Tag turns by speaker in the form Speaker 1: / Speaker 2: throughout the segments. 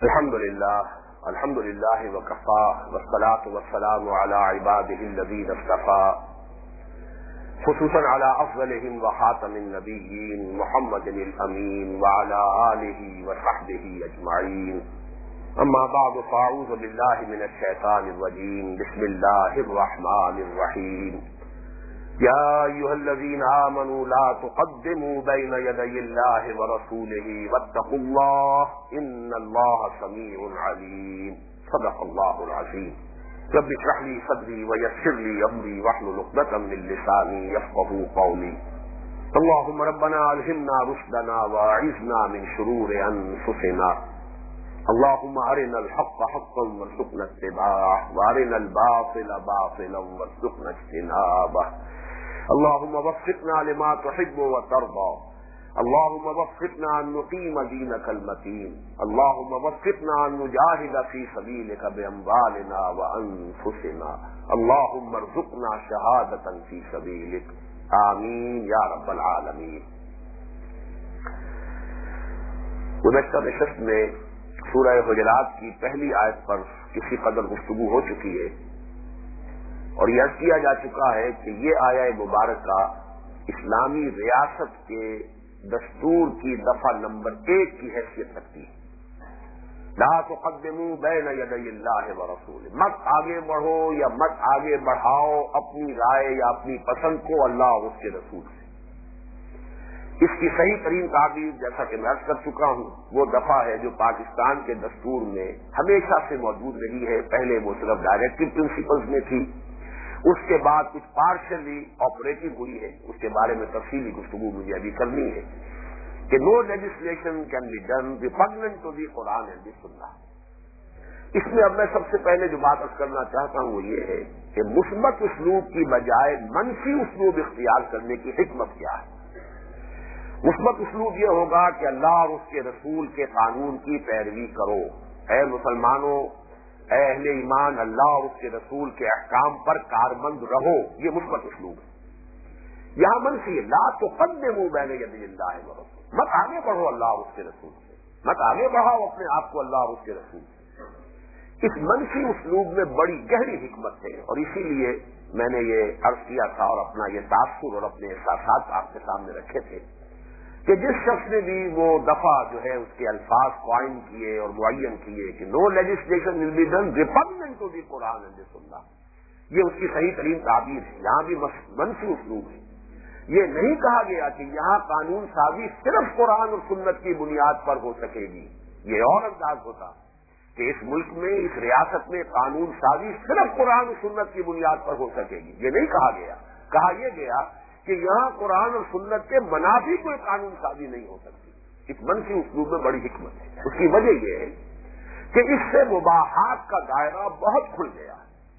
Speaker 1: الحمد للہ وکفا والصلاة والسلام علی عباده الذین اصطفى خصوصا على افضلهم وخاتم النبیین محمد الامین وعلى آلہ وصحبہ اجمعین اما بعد فاعوذ باللہ من الشیطان الرجیم بسم اللہ الرحمن الرحیم یا ایھا الذین آمنوا لا تقدموا بین یدی اللہ ورسولہ واتقوا اللہ ان اللہ سمیع علیم صدق اللہ العظیم رب اشرح لي صدری ویسر لي امری واحلل عقدۃ من لسانی یفقهوا قولی اللهم ربنا الہمنا رشدنا واعذنا من شرور انفسنا اللهم ارنا الحق حقا وارزقنا اتباعه وارنا الباطل باطلا وارزقنا اجتنابه اللهم وفقنا لما تحب وترضى اللهم وفقنا ان نقيم دينك المتين اللهم وفقنا ان نجاهد في سبيلك باموالنا وانفسنا اللهم ارزقنا شهادة في سبيلك آمين يا رب العالمين۔ گزشتہ نشست میں سورہ حجرات کی پہلی آیت پر کسی قدر گفتگو ہو چکی ہے اور یہ عرض کیا جا چکا ہے کہ یہ آیہ مبارکہ اسلامی ریاست کے دستور کی دفعہ نمبر 1 کی حیثیت رکھتی ہے۔ لا تقدموا بین یدی اللہ ورسولہ، مت آگے بڑھو یا مت آگے بڑھاؤ اپنی رائے یا اپنی پسند کو اللہ اور اس کے رسول سے۔ اس کی صحیح ترین تعبیر جیسا کہ میں عرض کر چکا ہوں وہ دفعہ ہے جو پاکستان کے دستور میں ہمیشہ سے موجود رہی ہے۔ پہلے وہ صرف ڈائریکٹو پرنسپلز میں تھی، اس کے بعد کچھ پارشلی آپریٹو ہوئی ہے، اس کے بارے میں تفصیلی گفتگو مجھے ابھی کرنی ہے کہ no legislation can be done repugnant to the Quran and the Sunnah. اس میں اب میں سب سے پہلے جو بات عرض کرنا چاہتا ہوں وہ یہ ہے کہ مثبت اسلوب کی بجائے منفی اسلوب اختیار کرنے کی حکمت کیا ہے۔ مثبت اسلوب یہ ہوگا کہ اللہ اور اس کے رسول کے قانون کی پیروی کرو، اے مسلمانوں، اے اہل ایمان، اللہ اور اس کے رسول کے احکام پر کاربند رہو، یہ مثبت اسلوب ہے۔ یہاں منفی لا تقدموا بین یدی اللہ ورسولہ، مت آگے بڑھو اللہ اور اس کے رسول سے، مت آگے بڑھاؤ اپنے آپ کو اللہ اور اس کے رسول سے۔ اس منفی اسلوب میں بڑی گہری حکمت ہے اور اسی لیے میں نے یہ عرض کیا تھا اور اپنا یہ تاثر اور اپنے احساسات آپ کے سامنے رکھے تھے کہ جس شخص نے بھی وہ دفعہ جو ہے اس کے الفاظ قائم کیے اور معین کیے کہ no legislation will be done repugnant to the Quran and the Sunnah, یہ اس کی صحیح ترین تعبیر ہے۔ یہاں بھی منفی اسلوب ہے، یہ نہیں کہا گیا کہ یہاں قانون سازی صرف قرآن اور سنت کی بنیاد پر ہو سکے گی، یہ اور انداز ہوتا کہ اس ملک میں اس ریاست میں قانون سازی صرف قرآن اور سنت کی بنیاد پر ہو سکے گی، یہ نہیں کہا گیا۔ کہا یہ گیا کہ یہاں قرآن اور سنت کے منافی کوئی قانون سازی نہیں ہو سکتی۔ اس منفی اسلوب میں بڑی حکمت ہے۔ اس کی وجہ یہ ہے کہ اس سے مباحات کا دائرہ بہت کھل گیا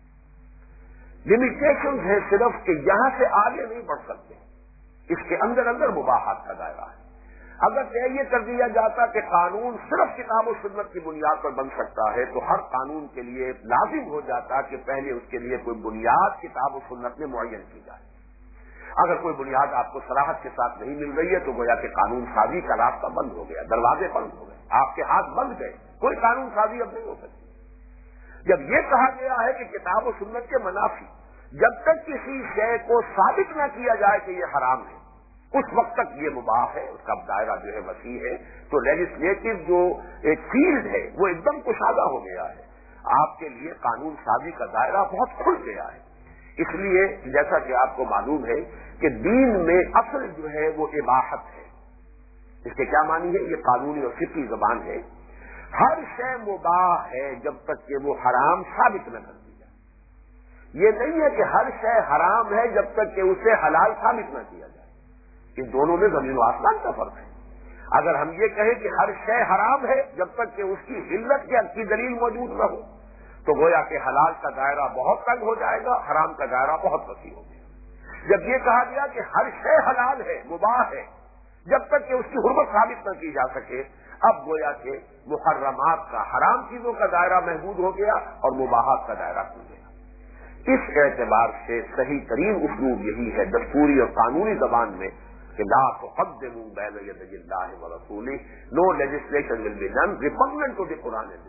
Speaker 1: ہے۔ لمیٹیشن ہے صرف کہ یہاں سے آگے نہیں بڑھ سکتے، اس کے اندر اندر مباحات کا دائرہ ہے۔ اگر یہ کر دیا جاتا کہ قانون صرف کتاب و سنت کی بنیاد پر بن سکتا ہے تو ہر قانون کے لیے لازم ہو جاتا کہ پہلے اس کے لیے کوئی بنیاد کتاب و سنت میں معین کی جائے۔ اگر کوئی بنیاد آپ کو صراحت کے ساتھ نہیں مل رہی ہے تو گویا کہ قانون سازی کا راستہ بند ہو گیا، دروازے بند ہو گئے، آپ کے ہاتھ بند گئے، کوئی قانون سازی اب نہیں ہو سکتی۔ جب یہ کہا گیا ہے کہ کتاب و سنت کے منافی جب تک کسی شے کو ثابت نہ کیا جائے کہ یہ حرام ہے اس وقت تک یہ مباح ہے، اس کا دائرہ جو ہے وسیع ہے، تو لیجسلیٹو جو ایک فیلڈ ہے وہ ایک دم کشادہ ہو گیا ہے، آپ کے لیے قانون سازی کا دائرہ بہت کھل گیا ہے۔ اس لیے جیسا کہ آپ کو معلوم ہے کہ دین میں اصل جو ہے وہ اباحت ہے۔ اس کے کیا معنی ہے؟ یہ قانونی اور فقہی زبان ہے۔ ہر شے مباح ہے جب تک کہ وہ حرام ثابت نہ کر دی جائے۔ یہ نہیں ہے کہ ہر شے حرام ہے جب تک کہ اسے حلال ثابت نہ کیا جائے۔ ان دونوں میں زمین و آسمان کا فرق ہے۔ اگر ہم یہ کہیں کہ ہر شے حرام ہے جب تک کہ اس کی علت کی دلیل موجود نہ ہو تو گویا کہ حلال کا دائرہ بہت تنگ ہو جائے گا، حرام کا دائرہ بہت وسیع ہو گیا۔ جب یہ کہا گیا کہ ہر شے حلال ہے، مباح ہے، جب تک کہ اس کی حرمت ثابت نہ کی جا سکے، اب گویا کہ محرمات کا، حرام چیزوں کا دائرہ محدود ہو گیا اور مباحات کا دائرہ کھل گیا۔ اس اعتبار سے صحیح ترین اسلوب یہی ہے دستوری اور قانونی زبان میں کہ لا تقدموا بین یدی اللہ ورسولہ، no legislation will be done repugnant to the Quran and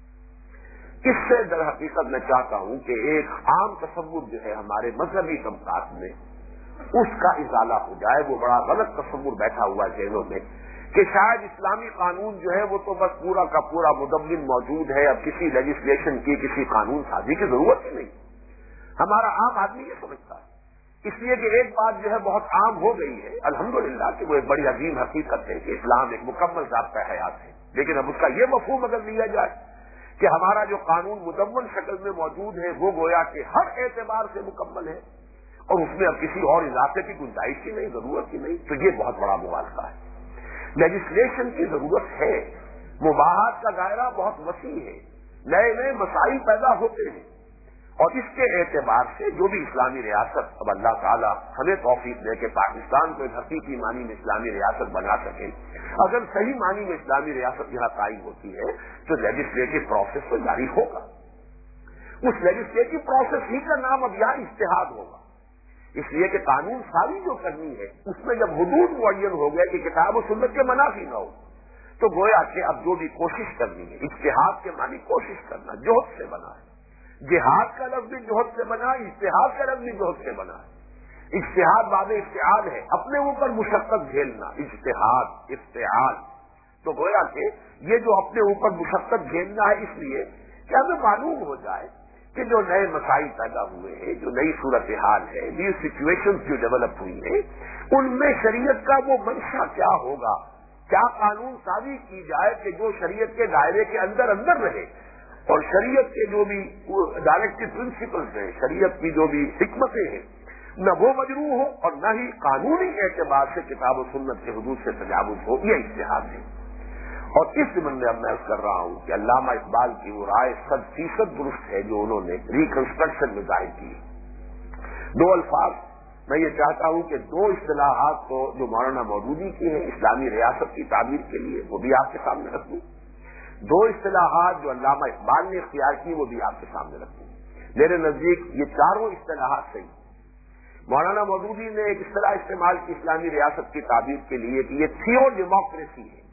Speaker 1: Sunnah. اس سے در حقیقت میں چاہتا ہوں کہ ایک عام تصور جو ہے ہمارے مذہبی طبقات میں اس کا ازالہ ہو جائے۔ وہ بڑا غلط تصور بیٹھا ہوا ہے ذہنوں میں کہ شاید اسلامی قانون جو ہے وہ تو بس پورا کا پورا مدون موجود ہے، اب کسی لیجسلیشن کی، کسی قانون سازی کی ضرورت ہی نہیں۔ ہمارا عام آدمی یہ سمجھتا ہے، اس لیے کہ ایک بات جو ہے بہت عام ہو گئی ہے الحمدللہ کہ وہ ایک بڑی عظیم حقیقت ہے کہ اسلام ایک مکمل ضابطہ حیات ہے، لیکن اب اس کا یہ مفہوم اگر لیا جائے کہ ہمارا جو قانون مدون شکل میں موجود ہے وہ گویا کہ ہر اعتبار سے مکمل ہے اور اس میں اب کسی اور اضافے کی گنجائش کی نہیں، ضرورت ہی نہیں، تو یہ بہت بڑا مغالطہ ہے۔ لیجسلیشن کی ضرورت ہے، مباحات کا دائرہ بہت وسیع ہے، نئے نئے مسائل پیدا ہوتے ہیں، اور اس کے اعتبار سے جو بھی اسلامی ریاست اب اللہ تعالیٰ ہمیں توفیق دے کہ پاکستان کو ایک حقیقی معنی میں اسلامی ریاست بنا سکے، اگر صحیح معنی میں اسلامی ریاست یہاں قائم ہوتی ہے تو لیجسلیٹو پروسیس تو جاری ہوگا۔ اس لیجسلیٹو پروسیس ہی کا نام اب یہاں اجتہاد ہوگا، اس لیے کہ قانون سازی جو کرنی ہے اس میں جب حدود معین ہو گئے کہ کتاب و سنت کے منافی نہ ہو تو گویا کہ اب جو بھی کوشش کرنی ہے، اجتہاد کے معنی کوشش کرنا، جہد سے بنا ہے، جہاد کا لفظ بھی جہد سے بنا ہے، اجتہاد کا لفظ بھی جہد سے بنا ہے۔ اجتہاد باب افتعال ہے، اپنے اوپر مشقت جھیلنا، اجتہاد افتعال، تو گویا کہ یہ جو اپنے اوپر مشقت جھیلنا ہے اس لیے کہ ہمیں معلوم ہو جائے کہ جو نئے مسائل پیدا ہوئے ہیں، جو نئی صورتحال ہے، نیو سچویشنز جو ڈیولپ ہوئی ہیں، ان میں شریعت کا وہ منشا کیا ہوگا، کیا قانون سازی کی جائے کہ جو شریعت کے دائرے کے اندر اندر رہے اور شریعت کے جو بھی ڈائریکٹو پرنسپلز ہیں، شریعت کی جو بھی حکمتیں ہیں، نہ وہ مجروح ہو اور نہ ہی قانونی اعتبار سے کتاب و سنت کے حدود سے تجاوز ہو، یہ اجتہاد ہے۔ اور اس ضمن میں اب میں کر رہا ہوں کہ علامہ اقبال کی وہ رائے 100% درست ہے جو انہوں نے ریکنسٹرکشن میں ظاہر کی۔ دو الفاظ میں یہ چاہتا ہوں کہ دو اصطلاحات کو جو مولانا مودودی کی ہیں اسلامی ریاست کی تعبیر کے لیے وہ بھی آپ کے سامنے رکھوں، دو اصطلاحات جو علامہ اقبال نے اختیار کی وہ بھی آپ کے سامنے رکھوں۔ میرے نزدیک یہ چاروں اصطلاحات صحیح۔ مولانا مودودی نے ایک اصطلاح استعمال کی اسلامی ریاست کی تعبیر کے لیے کہ یہ تھیو ڈیموکریسی ہے،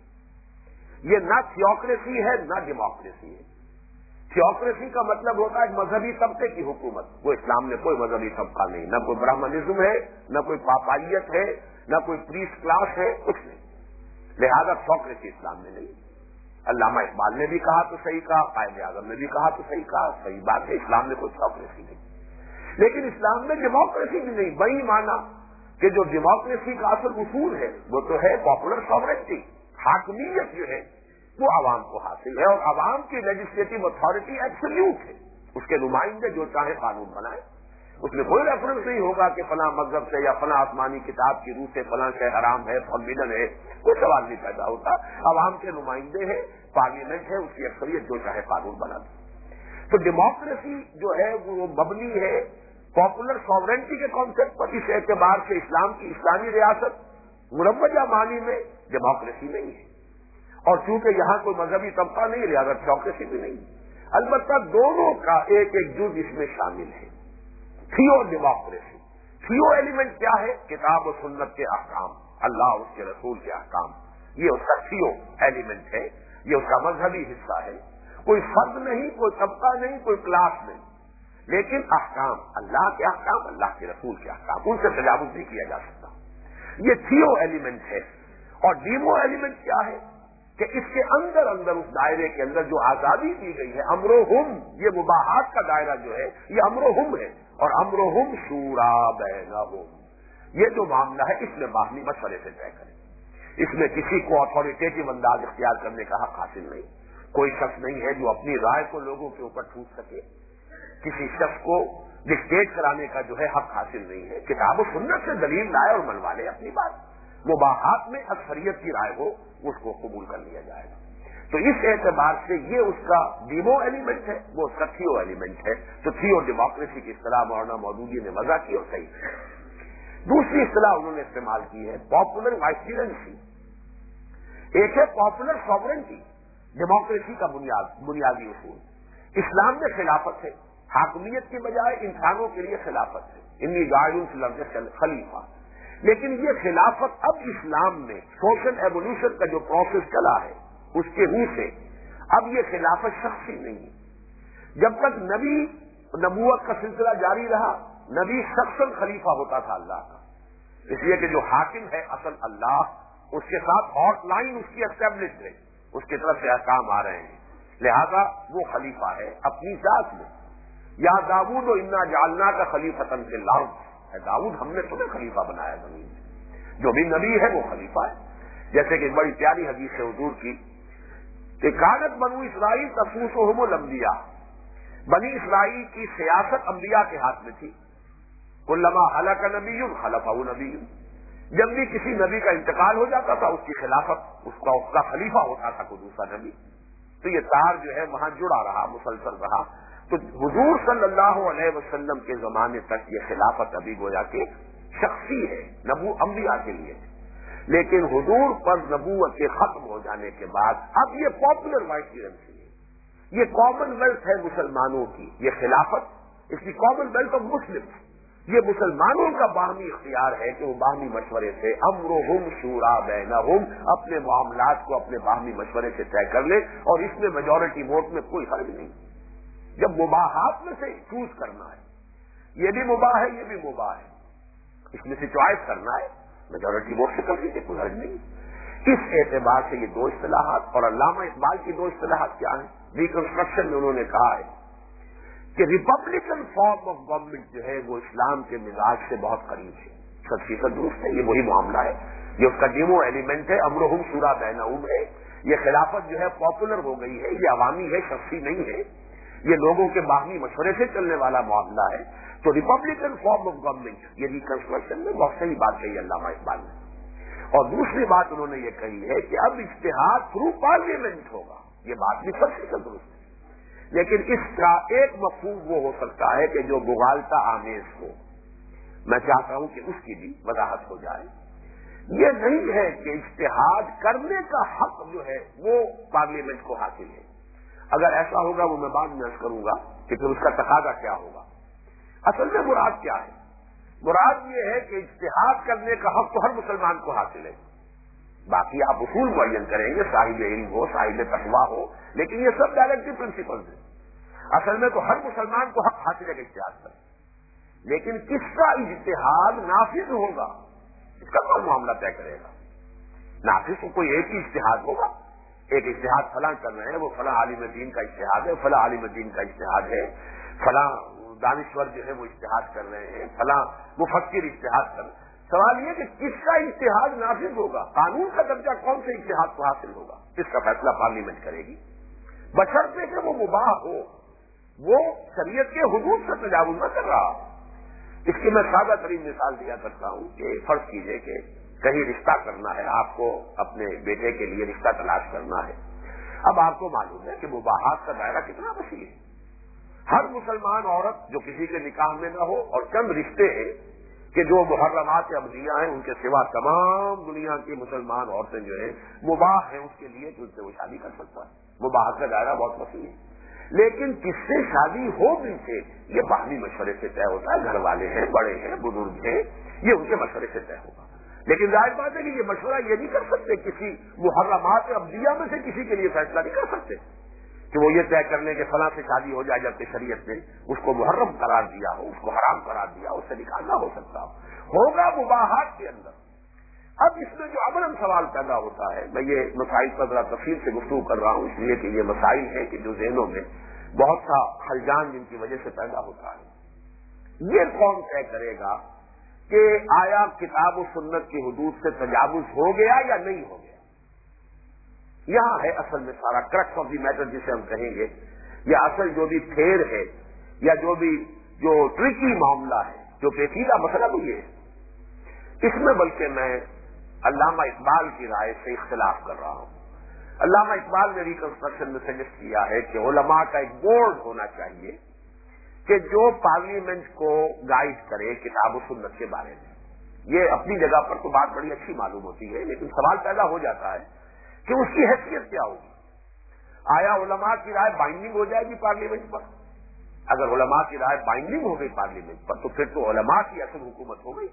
Speaker 1: یہ نہ تھیوکریسی ہے نہ ڈیموکریسی ہے۔ تھیوکریسی کا مطلب ہوتا ہے مذہبی طبقے کی حکومت، وہ اسلام میں کوئی مذہبی طبقہ نہیں، نہ کوئی برہمنزم ہے، نہ کوئی پاپائیت ہے، نہ کوئی پریسٹ کلاس ہے، کچھ نہیں، لہذا تھیوکریسی اسلام میں نہیں۔ علامہ اقبال نے بھی کہا تو صحیح کہا، قائد اعظم نے بھی کہا تو صحیح کہا، صحیح بات ہے، اسلام میں کوئی تھیوکریسی نہیں، لیکن اسلام میں ڈیموکریسی بھی نہیں۔ وہی مانا کہ جو ڈیموکریسی کا اصل اصول ہے وہ تو ہے پاپولر ساورنٹی، حاکمیت جو ہے وہ عوام کو حاصل ہے، اور عوام کی لیجسلیٹو اتھارٹی ایبسلیوٹ ہے، اس کے نمائندے جو چاہے قانون بنائے، اس میں کوئی ریفرنس نہیں ہوگا کہ فلاں مذہب سے یا فلاں آسمانی کتاب کی روح سے فلاں شے حرام ہے، فوربیڈن ہے، کوئی سوال نہیں پیدا ہوتا، عوام کے نمائندے ہیں، پارلیمنٹ ہے، اس کی اکثریت جو چاہے قانون بنا دے۔ تو ڈیموکریسی جو ہے وہ مبنی ہے پاپولر ساورنٹی کے کانسیپٹ پر، اس اعتبار سے اسلام کی اسلامی ریاست مروجہ معنی میں ڈیموکریسی نہیں ہے، اور چونکہ یہاں کوئی مذہبی طبقہ نہیں لہذا تھیوکریسی بھی نہیں۔ البتہ دونوں کا ایک ایک جز اس میں شامل ہے، تھیو ڈیموکریسی۔ تھیو ایلیمنٹ کیا ہے؟ کتاب و سنت کے احکام، اللہ اور اس کے رسول کے احکام، یہ اس کا تھیو ایلیمنٹ ہے، یہ اس کا مذہبی حصہ ہے۔ کوئی فرد نہیں، کوئی طبقہ نہیں، کوئی کلاس نہیں، لیکن احکام، اللہ کے احکام، اللہ کے رسول کے احکام، ان سے تجاوز نہیں کیا جا سکتا، یہ تھیو ایلیمنٹ ہے۔ اور ڈیمو ایلیمنٹ کیا ہے کہ اس کے اندر اندر اس دائرے کے اندر جو آزادی دی گئی ہے، امرہم، یہ مباحات کا دائرہ جو ہے یہ امرہم ہے، اور امرہم شورا بینہم، یہ جو معاملہ ہے اس میں باہمی مشورے سے طے کریں، اس میں کسی کو اتھارٹیٹو انداز اختیار کرنے کا حق حاصل نہیں، کوئی شخص نہیں ہے جو اپنی رائے کو لوگوں کے اوپر ٹھوس سکے، کسی شخص کو ڈکٹیٹ کرانے کا جو ہے حق حاصل نہیں ہے، کتاب و سنت سے دلیل لائے اور منوا لے اپنی بات، مباحات میں اکثریت کی رائے ہو اس کو قبول کر لیا جائے گا۔ تو اس اعتبار سے یہ اس کا ڈیمو ایلیمنٹ ہے، وہ اس کا تھیو ایلیمنٹ ہے۔ تو تھیو ڈیموکریسی کی اصطلاح مولانا مودودی نے وضع کی اور صحیح ہے۔ دوسری اصطلاح انہوں نے استعمال کی ہے پاپولر وائسیرنسی، ایک ہے پاپولر ساورنٹی، ڈیموکریسی کا بنیادی اصول۔ اسلام میں خلافت ہے، حاکمیت کے بجائے انسانوں کے لیے خلافت ہے، انی جاعل فی الارض خلیفہ، لیکن یہ خلافت اب اسلام میں سوشل ایوولوشن کا جو پروسیس چلا ہے اس کے روح سے اب یہ خلافت شخصی نہیں ہے. جب تک نبی نبوت کا سلسلہ جاری رہا نبی شخصاً خلیفہ ہوتا تھا اللہ کا، اس لیے کہ جو حاکم ہے اصل اللہ، اس کے ساتھ ہاٹ لائن اس کی اسٹیبلش ہے، اس کی طرف سے احکام آ رہے ہیں، لہذا وہ خلیفہ ہے اپنی ذات میں. یا داؤد و انا جعلنا کا خلیفتن فی الارض، اے داؤد ہم نے تمہیں خلیفہ بنایا زمین میں. جو بھی نبی ہے وہ خلیفہ ہے. جیسے کہ بڑی پیاری حدیث ہے حضور کی کہ کانت بنو اسرائیل تسوسهم الانبیاء، بنی اسرائیل کی سیاست انبیاء کے ہاتھ میں تھی. کلما ہلک نبی خلفہ نبی، جب بھی کسی نبی کا انتقال ہو جاتا تھا اس کی خلافت اس کا خلیفہ ہوتا تھا کوئی دوسرا نبی. تو یہ تار جو ہے وہاں جڑا رہا، مسلسل رہا. تو حضور صلی اللہ علیہ وسلم کے زمانے تک یہ خلافت ابھی گویا کہ شخصی ہے، انبیاء کے لیے. لیکن حضور پر نبوت کے ختم ہو جانے کے بعد اب یہ پاپولر وائس کرنسی ہے، یہ کامن ویلتھ ہے مسلمانوں کی. یہ خلافت اس کی کامن ویلتھ آف مسلم، یہ مسلمانوں کا باہمی اختیار ہے کہ وہ باہمی مشورے سے امرہم شورا بینہم اپنے معاملات کو اپنے باہمی مشورے سے طے کر لے، اور اس میں میجورٹی ووٹ میں کوئی حرج نہیں. جب مباحات میں سے چوز کرنا ہے، یہ بھی مباح ہے یہ بھی مباح ہے، اس میں سے چوائس کرنا ہے، میجورٹی ووٹ سے کر لیجیے، کوئی حرج نہیں. اس اعتبار سے یہ دو اصطلاحات، اور علامہ اقبال کی دو اصطلاحات کیا ہیں ریکنسٹرکشن میں انہوں نے کہا ہے کہ ریپبلکن فارم آف گورنمنٹ جو ہے وہ اسلام کے مزاج سے بہت قریب ہے. 100% درست ہے، یہ وہی معاملہ ہے، یہ اس کا ڈیمو ایلیمنٹ ہے، امرہم شورا بینہم ہے. یہ خلافت جو ہے پاپولر ہو گئی ہے، یہ عوامی ہے، شخصی نہیں ہے، یہ لوگوں کے باہمی مشورے سے چلنے والا معاملہ ہے. تو ریپبلکن فارم آف گورنمنٹ، یہ ریکنسٹرکشن میں بہت صحیح بات کہی علامہ اقبال نے. اور دوسری بات انہوں نے یہ کہی ہے کہ اب اجتہاد تھرو پارلیمنٹ ہوگا. یہ بات بھی 100% درست ہے، لیکن اس کا ایک مفہوم وہ ہو سکتا ہے کہ جو مغالطہ آمیز ہو. میں چاہتا ہوں کہ اس کی بھی وضاحت ہو جائے. یہ نہیں ہے کہ اجتہاد کرنے کا حق جو ہے وہ پارلیمنٹ کو حاصل ہے. اگر ایسا ہوگا وہ میں بعد میں عرض کروں گا کہ پھر اس کا تقاضا کیا ہوگا. اصل میں مراد کیا ہے؟ مراد یہ ہے کہ اجتہاد کرنے کا حق تو ہر مسلمان کو حاصل ہے. باقی آپ اصول معین کریں گے، صاحب علم ہو، صاحب تقویٰ ہو، لیکن یہ سب ڈائریکٹو پرنسپلز ہیں. اصل میں تو ہر مسلمان کو حق حاصل ہے کہ اجتہاد کرے، لیکن کس کا اجتہاد نافذ ہوگا اس کا کون معاملہ طے کرے گا. نافذ تو کوئی ایک ہی اجتہاد ہوگا. ایک اجتہاد فلاں کر رہے ہیں، وہ فلاں عالم دین کا اجتہاد ہے، فلاں عالم دین کا اجتہاد ہے، فلاں دانشور جو ہے وہ اجتہاد کر رہے ہیں، فلاں مفکر اجتہاد کر رہے ہیں. سوال یہ کہ کس کا اجتہاد نافذ ہوگا، قانون کا درجہ کون سے اجتہاد کو حاصل ہوگا، اس کا فیصلہ پارلیمنٹ کرے گی، بشرطے کہ وہ مباح ہو، وہ شریعت کے حدود سے تجاوز نہ کر رہا. اس کی میں سادہ ترین مثال دیا کرتا ہوں کہ فرض کیجئے کہ کہیں رشتہ کرنا ہے، آپ کو اپنے بیٹے کے لیے رشتہ تلاش کرنا ہے. اب آپ کو معلوم ہے کہ مباحات کا دائرہ کتنا وسیع ہے. ہر مسلمان عورت جو کسی کے نکاح میں نہ ہو، اور چند رشتے ہیں کہ جو محرمات ابدیہ ہیں ان کے سوا تمام دنیا کی مسلمان عورتیں جو ہیں مباح ہیں اس کے لیے کہ ان سے وہ شادی کر سکتا ہے. مباحات کا دائرہ بہت وسیع ہے. لیکن کس سے شادی ہو بھی سے یہ باہمی مشورے سے طے ہوتا ہے. گھر والے ہیں، بڑے ہیں، بزرگ ہیں، یہ ان کے مشورے سے طے ہوگا. لیکن ظاہر بات ہے کہ یہ مشورہ یہ نہیں کر سکتے، کسی محرمات ابدیہ میں سے کسی کے لیے فیصلہ نہیں کر سکتے کہ وہ یہ طے کر لیں کہ فلاں سے شادی ہو جائے جبکہ شریعت نے اس کو محرم قرار دیا ہو، اس کو حرام قرار دیا ہو، اس سے نکاح نہ ہو سکتا ہوگا مباحات کے اندر. اب اس میں جو عملاً سوال پیدا ہوتا ہے، میں یہ مسائل پر ذرا تفصیل سے گفتگو کر رہا ہوں اس لیے کہ یہ مسائل ہیں کہ جو ذہنوں میں بہت سا خلجان جن کی وجہ سے پیدا ہوتا ہے. یہ کون طے کرے گا کہ آیا کتاب و سنت کی حدود سے تجاوز ہو گیا یا نہیں ہو گیا؟ یہاں ہے اصل میں سارا کرکس آف دی میٹر جسے ہم کہیں گے، یا اصل جو بھی پھیر ہے یا جو ٹرکی معاملہ ہے، جو پیچیدہ مسئلہ بھی ہے. اس میں بلکہ میں علامہ اقبال کی رائے سے اختلاف کر رہا ہوں. علامہ اقبال نے ریکنسٹرکشن میں سجیسٹ کیا ہے کہ علماء کا ایک بورڈ ہونا چاہیے کہ جو پارلیمنٹ کو گائیڈ کرے کتاب و سنت کے بارے میں. یہ اپنی جگہ پر تو بات بڑی اچھی معلوم ہوتی ہے، لیکن سوال پیدا ہو جاتا ہے کہ اس کی حیثیت کیا ہوگی. آیا علماء کی رائے بائنڈنگ ہو جائے گی پارلیمنٹ پر؟ اگر علماء کی رائے بائنڈنگ ہو گئی پارلیمنٹ پر تو پھر تو علماء کی اصل حکومت ہو گئی.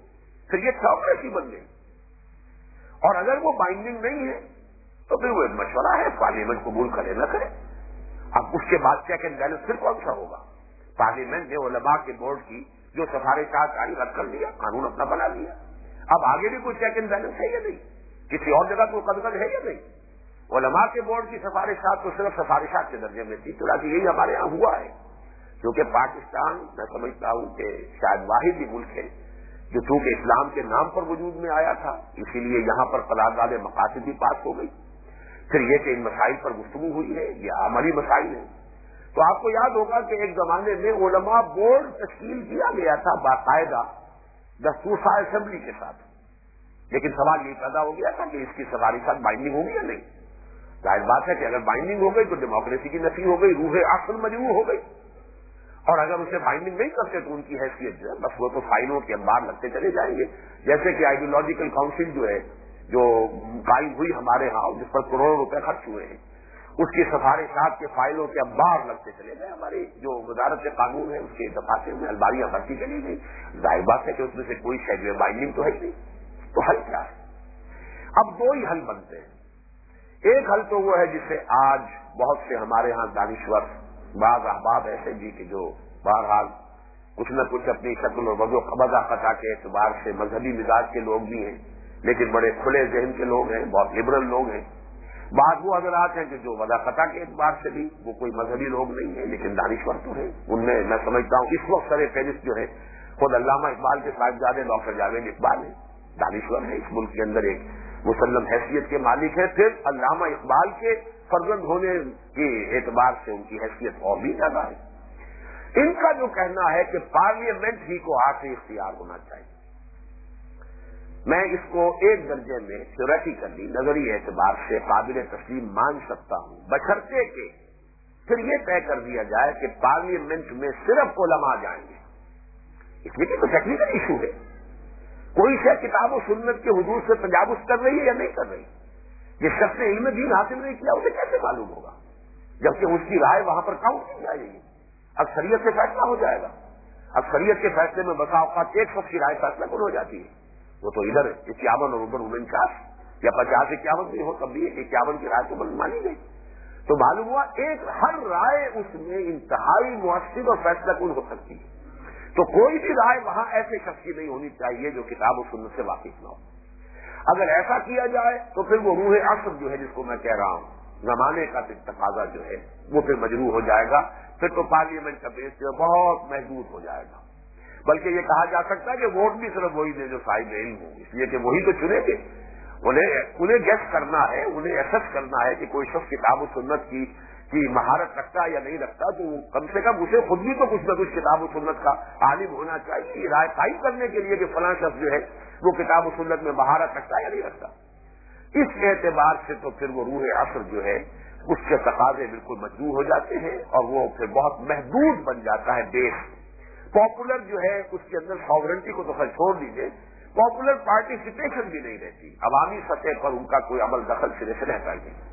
Speaker 1: پھر یہ تھیوکریسی بن گئی. اور اگر وہ بائنڈنگ نہیں ہے تو پھر وہ ایک مشورہ ہے, پارلیمنٹ قبول کرے نہ کرے. اب اس کے بعد چیک اینڈ بیلنس پھر کون سا ہوگا؟ پارلیمنٹ نے علماء کے بورڈ کی جو سفارشات آئی رد کر دیا, قانون اپنا بنا دیا. اب آگے بھی کوئی چیک اینڈ بیلنس ہے یا نہیں؟ کسی اور جگہ کوئی قدغن ہے یا نہیں؟ علماء کے بورڈ کی سفارشات تو صرف سفارشات کے درجے میں تھی. چنانچہ یہی ہمارے یہاں ہوا ہے, کیونکہ پاکستان میں سمجھتا ہوں کہ شاید واحد ہی ملک ہے جو چونکہ اسلام کے نام پر وجود میں آیا تھا, اسی لیے یہاں پر قرارداد مقاصد بھی پاس ہو گئی. پھر یہ کہ ان مسائل پر گفتگو ہوئی ہے, یہ عملی مسائل ہیں. تو آپ کو یاد ہوگا کہ ایک زمانے میں علماء بورڈ تشکیل کیا گیا تھا باقاعدہ دستور ساز اسمبلی کے ساتھ, لیکن سوال یہ پیدا ہو گیا تھا کہ اس کی سفارشات بائنڈنگ ہوگی یا نہیں. ظاہر بات ہے کہ اگر بائنڈنگ ہو گئی تو ڈیموکریسی کی نفی ہو گئی, روح اصل مجروح ہو گئی. اور اگر اسے بائنڈنگ نہیں کرتے تو ان کی حیثیت جو ہے بس وہ تو فائلوں کے انبار لگتے چلے جائیں گے. جیسے کہ آئیڈیولوجیکل کاؤنسل جو ہے جو قائم ہوئی ہمارے ہاں, جس پر کروڑوں روپے خرچ ہوئے ہیں, اس کی سفارشات کے فائلوں کے انبار لگتے چلے گئے. ہماری جو وزارت قانون ہے اس کے دفاتر میں الماریاں بھرتی چلی گئی. ظاہر بات ہے کہ اس میں سے کوئی شے بائنڈنگ تو ہے ہی نہیں. تو حل کیا ہے؟ اب دو ہی حل بنتے ہیں. ایک حل تو وہ ہے جسے آج بہت سے ہمارے ہاں دانشور بعض احباب ایسے بھی کہ جو بہرحال کچھ نہ کچھ اپنی شکل و وضاحت کے اعتبار سے مذہبی مزاج کے لوگ بھی ہیں, لیکن بڑے کھلے ذہن کے لوگ ہیں, بہت لبرل لوگ ہیں. بعض وہ حضرات ہیں کہ جو وضاحت کے اعتبار سے بھی وہ کوئی مذہبی لوگ نہیں ہیں لیکن دانشور تو ہیں. ان میں میں سمجھتا ہوں اس وقت سر فہرست جو ہے خود علامہ اقبال کے صاحبزادے ڈاکٹر جاوید اقبال ہیں, دانشور ہیں, اس ملک کے اندر ایک مسلم حیثیت کے مالک ہیں. پھر علامہ اقبال کے فرزند ہونے کے اعتبار سے ان کی حیثیت اور بھی زیادہ ہے. ان کا جو کہنا ہے کہ پارلیمنٹ ہی کو آخری اختیار ہونا چاہیے, میں اس کو ایک درجے میں تھیوریٹیکلی نظری اعتبار سے قابل تسلیم مان سکتا ہوں, بشرطے کہ پھر یہ طے کر دیا جائے کہ پارلیمنٹ میں صرف علماء جائیں گے. اس لیے کہ تو ٹیکنیکل ایشو ہے, کوئی شے کتاب و سنت کے حدود سے تجاوز کر رہی ہے یا نہیں کر رہی. جس شخص نے علم دین حاصل نہیں کیا اسے کیسے معلوم ہوگا, جبکہ اس کی رائے وہاں پر کاؤنٹ کی جائے گی. اکثریت سے فیصلہ ہو جائے گا. اکثریت کے فیصلے میں بسا اوقات ایک شخص کی رائے فیصلہ کن ہو جاتی ہے, وہ تو ادھر 51 اور ادھر 49 یا 50-51 بھی ہو, تب بھی 51 کی رائے تو مانی گئی. تو معلوم ہوا ایک ہر رائے اس میں انتہائی مؤثر اور فیصلہ کن ہو سکتی ہے. تو کوئی بھی رائے وہاں ایسے شخص کی نہیں ہونی چاہیے جو کتاب و سنت سے واقف نہ ہو. اگر ایسا کیا جائے تو پھر وہ روح اصل جو ہے جس کو میں کہہ رہا ہوں, زمانے کا تقاضا جو ہے وہ پھر مجروح ہو جائے گا. پھر تو پارلیمنٹ کا بیس جو ہے بہت محدود ہو جائے گا. بلکہ یہ کہا جا سکتا ہے کہ ووٹ بھی صرف وہی دے جو صاحب علم ہو, اس لیے کہ وہی تو چنے گے. انہیں گیس کرنا ہے, انہیں ایسس کرنا ہے کہ کوئی شخص کتاب و سنت کی مہارت رکھتا ہے یا نہیں رکھتا, تو کم سے کم اسے خود بھی تو کچھ نہ کچھ کتاب و سنت کا عالم ہونا چاہیے, یہ رائے قائم کرنے کے لیے کہ فلاں شخص جو ہے وہ کتاب و سنت میں مہارت رکھتا ہے یا نہیں رکھتا. اس اعتبار سے تو پھر وہ روح اصل جو ہے اس کے تقاضے بالکل مجروح ہو جاتے ہیں اور وہ پھر بہت محدود بن جاتا ہے دیش. پاپولر جو ہے اس کے اندر ساورنٹی کو تو خیر چھوڑ دیجیے, پاپولر پارٹیسپیشن بھی نہیں رہتی, عوامی سطح پر ان کا کوئی عمل دخل سرے سے رہتا ہی نہیں.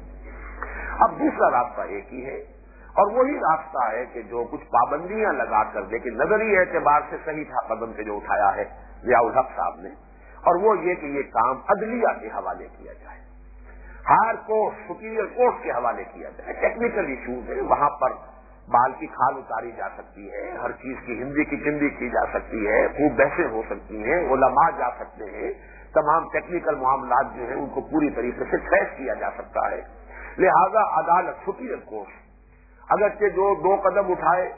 Speaker 1: اب دوسرا راستہ ایک ہی ہے, اور وہی راستہ ہے کہ جو کچھ پابندیاں لگا کر لیکن نظری اعتبار سے صحیح تھا قدم سے جو اٹھایا ہے ضیاء الحق صاحب نے, اور وہ یہ کہ یہ کام عدلیہ کے حوالے کیا جائے, ہائر کورٹ سپیریئر کورٹ کے حوالے کیا جائے. ٹیکنیکل ایشوز ہے, وہاں پر بال کی کھال اتاری جا سکتی ہے, ہر چیز کی ہندی کی چندی کی جا سکتی ہے, خوب بحثیں ہو سکتی ہیں, علماء جا سکتے ہیں, تمام ٹیکنیکل معاملات جو ہیں ان کو پوری طریقے سے ٹریس کیا جا سکتا ہے. لہذا عدالت سپیریئر کورٹ اگرچہ جو قدم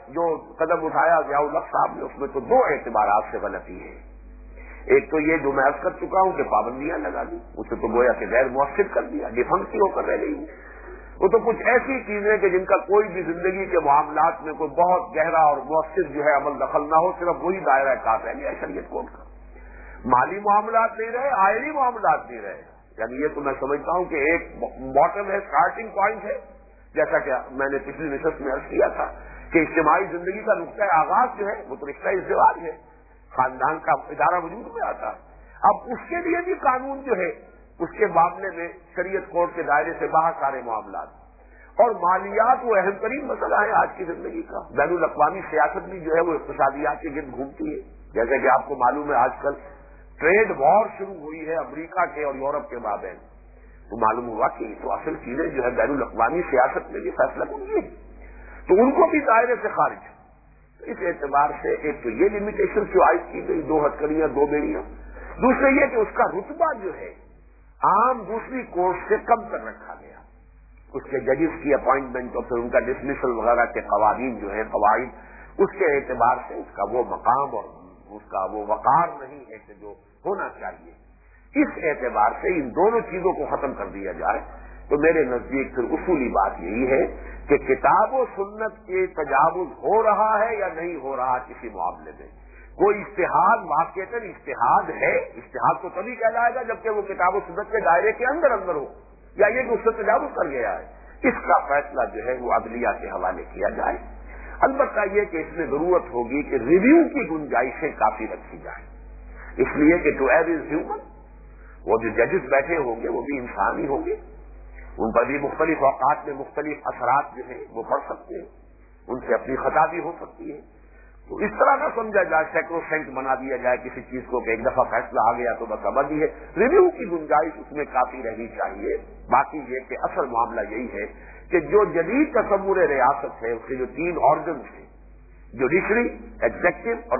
Speaker 1: اٹھایا ضیاء الحق صاحب نے, اس میں تو دو اعتبارات سے غلطی ہے. ایک تو یہ جو میں عرض کر چکا ہوں کہ پابندیاں لگا دی, اسے تو گویا کہ غیر مؤثر کر دیا, ڈیفنکٹ ہو کر رہ گئی. وہ تو کچھ ایسی چیزیں کہ جن کا کوئی بھی زندگی کے معاملات میں کوئی بہت گہرا اور مؤثر جو ہے عمل دخل نہ ہو, صرف وہی دائرہ کار رہ گیا شریعت کورٹ کا. مالی معاملات نہیں رہے, آئلی معاملات نہیں رہے. یعنی یہ تو میں سمجھتا ہوں کہ ایک باٹم ہے, اسٹارٹنگ پوائنٹ ہے, جیسا کہ میں نے پچھلی نشست میں عرض کیا تھا کہ اجتماعی زندگی کا نقطۂ آغاز جو ہے وہ تو رشتہ ازدواج ہے, خاندان کا ادارہ وجود میں آتا ہے. اب اس کے لیے بھی قانون جو ہے اس کے معاملے میں شریعت کورٹ کے دائرے سے باہر سارے معاملات, اور مالیات وہ اہم ترین مسئلہ ہے آج کی زندگی کا. بین الاقوامی سیاست بھی جو ہے وہ اقتصادیات کے گرد گھومتی ہے. جیسے کہ آپ کو معلوم ہے آج کل ٹریڈ وار شروع ہوئی ہے امریکہ کے اور یورپ کے مابین، تو معلوم ہوا کہ تو اصل چیزیں جو ہے بین الاقوامی سیاست میں بھی فیصلہ کن یہ، تو ان کو بھی دائرے سے خارج۔ تو اس اعتبار سے ایک تو یہ لمیٹیشن جو عائد کی گئی، 2 ہتھکڑیاں 2 بیڑیاں، دوسرے یہ کہ اس کا رتبہ جو ہے عام دوسری کورٹ سے کم کر رکھا گیا، اس کے ججز کی اپوائنٹمنٹ اور پھر ان کا ڈسمسل وغیرہ کے قوانین جو ہے قواعد، اس کے اعتبار سے اس کا وہ مقام اور اس کا وہ وقار نہیں ہے کہ جو ہونا چاہیے۔ اس اعتبار سے ان دونوں چیزوں کو ختم کر دیا جائے تو میرے نزدیک پھر اصولی بات یہی ہے کہ کتاب و سنت کے تجاوز ہو رہا ہے یا نہیں ہو رہا کسی معاملے میں۔ کوئی اجتہاد واقعتاً اجتہاد ہے، اجتہاد تو تبھی کہلائے گا جبکہ وہ کتاب و سنت کے دائرے کے اندر ہو، یا یہ کہ اس سے تجاوز کر گیا ہے، اس کا فیصلہ جو ہے وہ عدلیہ کے حوالے کیا جائے۔ البتہ یہ کہ اس میں ضرورت ہوگی کہ ریویو کی گنجائشیں کافی رکھی جائیں، اس لیے کہ ٹو ایور از ہیومن، وہ جو ججز بیٹھے ہوں گے وہ بھی انسان ہی ہوں گے، ان پر بھی مختلف اوقات میں مختلف اثرات جو ہیں وہ پڑ سکتے ہیں، ان سے اپنی خطا بھی ہو سکتی ہے۔ تو اس طرح نہ سمجھا جائے سیکروسینٹ بنا دیا جائے کسی چیز کو کہ ایک دفعہ فیصلہ آ گیا تو بس ابدی ہے، ریویو کی گنجائش اس میں کافی رہنی چاہیے۔ باقی یہ کہ اصل معاملہ یہی ہے کہ جو جدید تصور ریاست ہے اس کے جو 3 آرگنز ہیں، جوڈیشری، ایگزیکٹو اور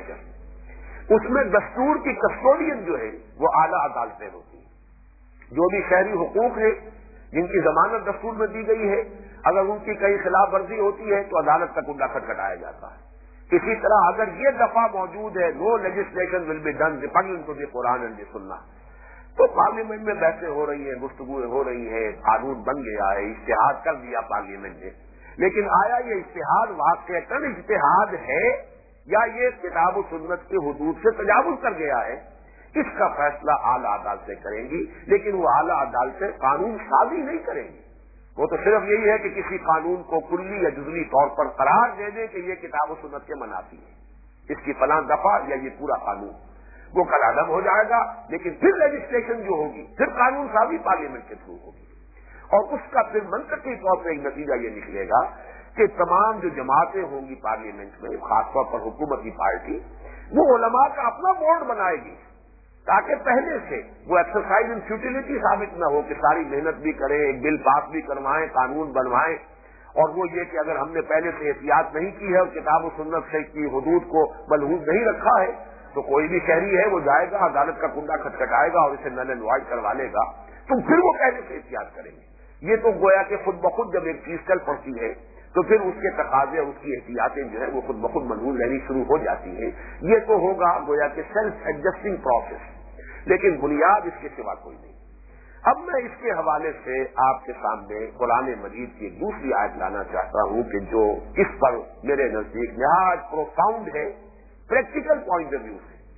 Speaker 1: لیجسلیچر، اس میں دستور کی کسٹوڈین جو ہے وہ اعلیٰ عدالتیں ہوتی ہیں۔ جو بھی شہری حقوق ہیں جن کی ضمانت دستور میں دی گئی ہے، اگر ان کی کئی خلاف ورزی ہوتی ہے تو عدالت کا کنڈا کھٹکھٹایا جاتا ہے۔ اسی طرح اگر یہ دفعہ موجود ہے no legislation will be done repugnant to the Quran and the Sunnah, تو پارلیمنٹ میں بحثیں ہو رہی ہیں، گفتگویں ہو رہی ہیں، قانون بن گیا ہے، اجتہاد کر دیا پارلیمنٹ نے، لیکن آیا یہ اجتہاد واقعتاً اجتہاد ہے یا یہ کتاب و سنت کے حدود سے تجاوز کر گیا ہے، اس کا فیصلہ اعلیٰ عدالتیں کریں گی، لیکن وہ اعلیٰ عدالتیں قانون سازی نہیں کریں گی۔ وہ تو صرف یہی ہے کہ کسی قانون کو کلی یا جزوی طور پر قرار دے دیں کہ یہ کتاب و سنت کے منافی ہے، اس کی فلاں دفعہ یا یہ پورا قانون وہ کل عدم ہو جائے گا، لیکن پھر لیجسلیشن جو ہوگی پھر قانون سازی پارلیمنٹ کے تھرو ہوگی، اور اس کا پھر منطقی طور پر ایک نتیجہ یہ نکلے گا کہ تمام جو جماعتیں ہوں گی پارلیمنٹ میں، خاص طور پر حکومتی پارٹی، وہ علماء کا اپنا بورڈ بنائے گی تاکہ پہلے سے وہ ایکسرسائز ان فیوٹیلٹی ثابت نہ ہو کہ ساری محنت بھی کریں، ایک بل پاس بھی کروائیں، قانون بنوائیں، اور وہ یہ کہ اگر ہم نے پہلے سے احتیاط نہیں کی ہے اور کتاب و سنت سے کی حدود کو ملحوظ نہیں رکھا ہے تو کوئی بھی شہری ہے وہ جائے گا عدالت کا کنڈا کھٹکھٹائے گا اور اسے نل اینڈ وائڈ کروا لے گا، تو پھر وہ پہلے سے احتیاط کریں گے۔ یہ تو گویا کہ خود بخود جب ایک چیز چل پڑتی ہے تو پھر اس کے تقاضے اس کی احتیاطیں جو ہے وہ خود بخود ملحوظ رہنی شروع ہو جاتی ہیں۔ یہ تو ہوگا گویا کہ سیلف ایڈجسٹنگ پروسیس، لیکن بنیاد اس کے سوا کوئی نہیں۔ اب میں اس کے حوالے سے آپ کے سامنے قرآن مجید کی ایک دوسری آیت لانا چاہتا ہوں کہ جو اس پر میرے نزدیک نہایت پروفاؤنڈ ہے پریکٹیکل پوائنٹ آف ویو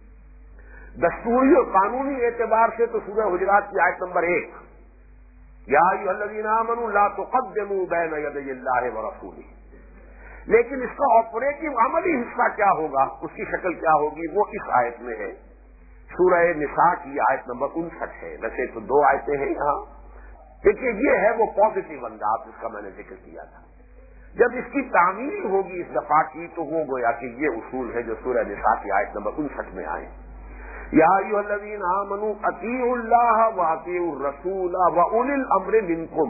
Speaker 1: سے، دستوری اور قانونی اعتبار سے تو سورہ حجرات کی آیت نمبر 1، یا ایھا الذین آمنوا لا تقدموا بین یدی اللہ ورسولہ، لیکن اس کا آپریٹو عملی حصہ کیا ہوگا، اس کی شکل کیا ہوگی، وہ اس آیت میں ہے۔ سورہ نساء کی آیت نمبر 59 ہے، ویسے تو 2 آیتیں ہیں یہاں، دیکھیے یہ ہے وہ پازیٹو انداز جس کا میں نے ذکر کیا تھا۔ جب اس کی تعمیل ہوگی اس دفعہ کی تو وہ گویا کہ یہ اصول ہے جو سورہ نساء کی آیت نمبر 59 میں آئے، یا ایھا الذین آمنوا اطیعوا اللہ واطیعوا الرسول واولی الامر منکم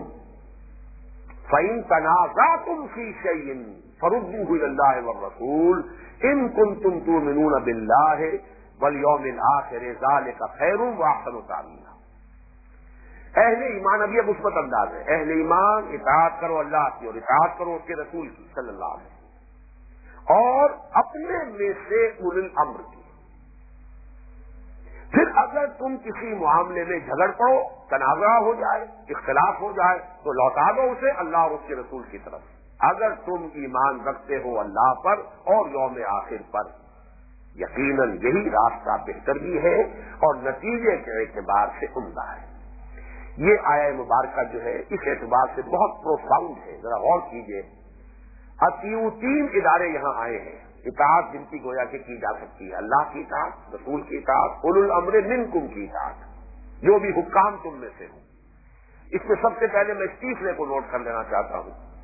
Speaker 1: فإن تنازعتم فی شیء فردوہ الی اللہ والرسول ان کنتم تؤمنون باللہ والیوم الآخر ذلک خیر واحسن تأویلا۔ اہل ایمان، اب یہ مثبت انداز ہے، اہل ایمان اطاعت کرو اللہ کی اور اطاعت کرو اس کے رسول کی صلی اللہ علیہ وسلم، اور اپنے میں سے اولی الامر کی۔ پھر اگر تم کسی معاملے میں جھگڑ پڑو، تنازع ہو جائے، اختلاف ہو جائے تو لوٹا دو اسے اللہ اور اس کے رسول کی طرف، اگر تم ایمان رکھتے ہو اللہ پر اور یوم آخر پر، یقیناً یہی راستہ بہتر بھی ہے اور نتیجے کے اعتبار سے عمدہ ہے۔ یہ آیہ مبارکہ جو ہے اس اعتبار سے بہت پروفاؤنڈ ہے، ذرا غور کیجئے۔ اطیعوا 3 ادارے یہاں آئے ہیں، اطاعت جن کی گویا کہ کی جا سکتی ہے، اللہ کی اطاعت، رسول کی اطاعت، اولو الامر منکم کی اطاعت، جو بھی حکام تم میں سے ہوں۔ اس میں سب سے پہلے میں اس تیسرے کو نوٹ کر لینا چاہتا ہوں،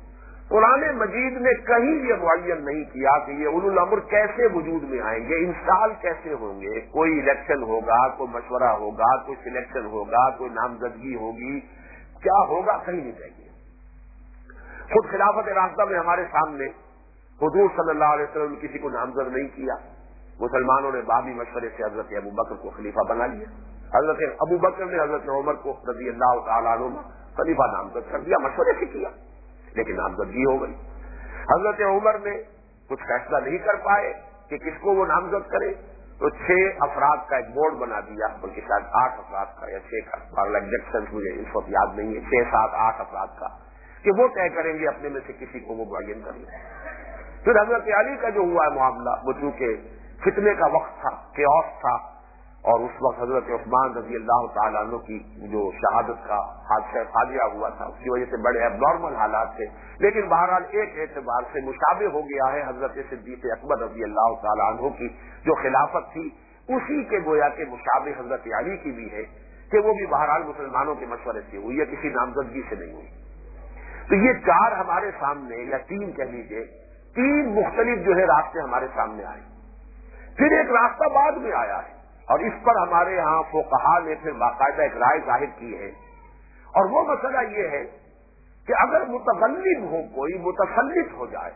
Speaker 1: قرآن مجید نے کہیں یہ معین نہیں کیا کہ یہ اولو الامر کیسے وجود میں آئیں گے، انسٹال کیسے ہوں گے، کوئی الیکشن ہوگا، کوئی مشورہ ہوگا، کوئی سلیکشن ہوگا، کوئی نامزدگی ہوگی، کیا ہوگا کہیں نہیں چاہیے۔ خود خلافت راشدہ میں ہمارے سامنے حضور صلی اللہ علیہ وسلم نے کسی کو نامزد نہیں کیا، مسلمانوں نے باہمی مشورے سے حضرت ابوبکر کو خلیفہ بنا لیا، حضرت ابوبکر نے حضرت عمر کو رضی اللہ تعالیٰ عنہ خلیفہ نامزد کر دیا، مشورے سے کیا لیکن نامزدگی ہو گئی۔ حضرت عمر نے کچھ فیصلہ نہیں کر پائے کہ کس کو وہ نامزد کرے، تو 6 افراد کا ایک بورڈ بنا دیا، بلکہ شاید 8 افراد کا یا 6 کا، ایگزیکشن مجھے اس وقت یاد نہیں ہے، 6 7 8 افراد کا، کہ وہ طے کریں گے اپنے میں سے کسی کو وہ معین کر لیں۔ پھر حضرت علی کا جو ہوا ہے معاملہ، وہ چونکہ فتنے کا وقت تھا، کیوس تھا، اور اس وقت حضرت عثمان رضی اللہ تعالیٰ عنہ کی جو شہادت کا حادثہ فاجعہ ہوا تھا، اس کی وجہ سے بڑے اب نارمل حالات تھے، لیکن بہرحال ایک اعتبار سے مشابہ ہو گیا ہے حضرت صدیق اکبر رضی اللہ تعالیٰ عنہ کی جو خلافت تھی، اسی کے گویا کے مشابہ حضرت علی کی بھی ہے کہ وہ بھی بہرحال مسلمانوں کے مشورے سے ہوئی ہے، کسی نامزدگی سے نہیں ہوئی۔ تو یہ 4 ہمارے سامنے، یا 3 کہہ لیجیے، 3 مختلف جو ہے راستے ہمارے سامنے آئے۔ پھر ایک راستہ بعد میں آیا ہے، اور اس پر ہمارے ہاں فقہا نے پھر باقاعدہ ایک رائے ظاہر کی ہے، اور وہ مسئلہ یہ ہے کہ اگر متغلب ہو، کوئی متسلط ہو جائے،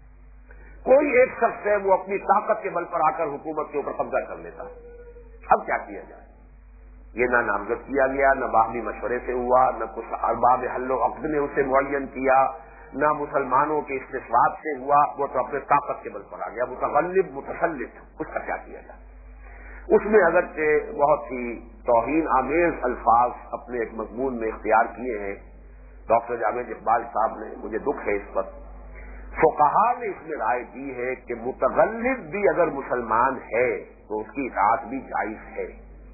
Speaker 1: کوئی ایک شخص ہے وہ اپنی طاقت کے بل پر آ کر حکومت کے اوپر قبضہ کر لیتا ہے، اب کیا کیا جائے؟ یہ نہ نامزد کیا گیا، نہ باہمی مشورے سے ہوا، نہ کچھ ارباب حل و عقد نے اسے معین کیا، نہ مسلمانوں کے استشفاف سے ہوا، وہ تو اپنے طاقت کے بل پر آ گیا، متغلب متسلط، اس کا کیا کیا جائے؟ اس میں اگرچہ بہت ہی توہین آمیز الفاظ اپنے ایک مضمون میں اختیار کیے ہیں ڈاکٹر جاوید اقبال صاحب نے، مجھے دکھ ہے اس پر۔ فقہا نے اس میں رائے دی ہے کہ متغلب بھی اگر مسلمان ہے تو اس کی اطاعت بھی جائز ہے،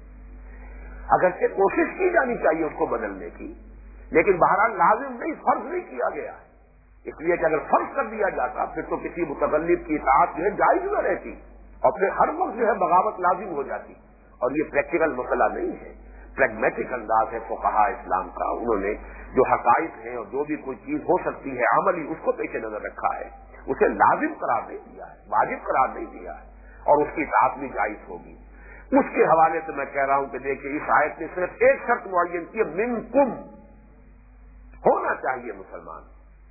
Speaker 1: اگرچہ کوشش کی جانی چاہیے اس کو بدلنے کی، لیکن بہرحال لازم نہیں، فرض نہیں کیا گیا، اس لیے کہ اگر فرض کر دیا جاتا پھر تو کسی متغلب کی اطاعت جو ہے جائز نہ رہتی، اور پھر ہر وقت جو ہے بغاوت لازم ہو جاتی، اور یہ پریکٹیکل مسئلہ نہیں ہے، پریگمیٹک انداز ہے فقہا اسلام کا، انہوں نے جو حقائق ہیں اور جو بھی کوئی چیز ہو سکتی ہے عملی، اس کو پیش نظر رکھا ہے، اسے لازم قرار نہیں دیا ہے، واجب قرار نہیں دیا ہے، اور اس کی اطاعت بھی جائز ہوگی۔ اس کے حوالے سے میں کہہ رہا ہوں کہ دیکھیں اس آیت نے صرف ایک شرط معین کی، منکم، ہونا چاہیے مسلمان،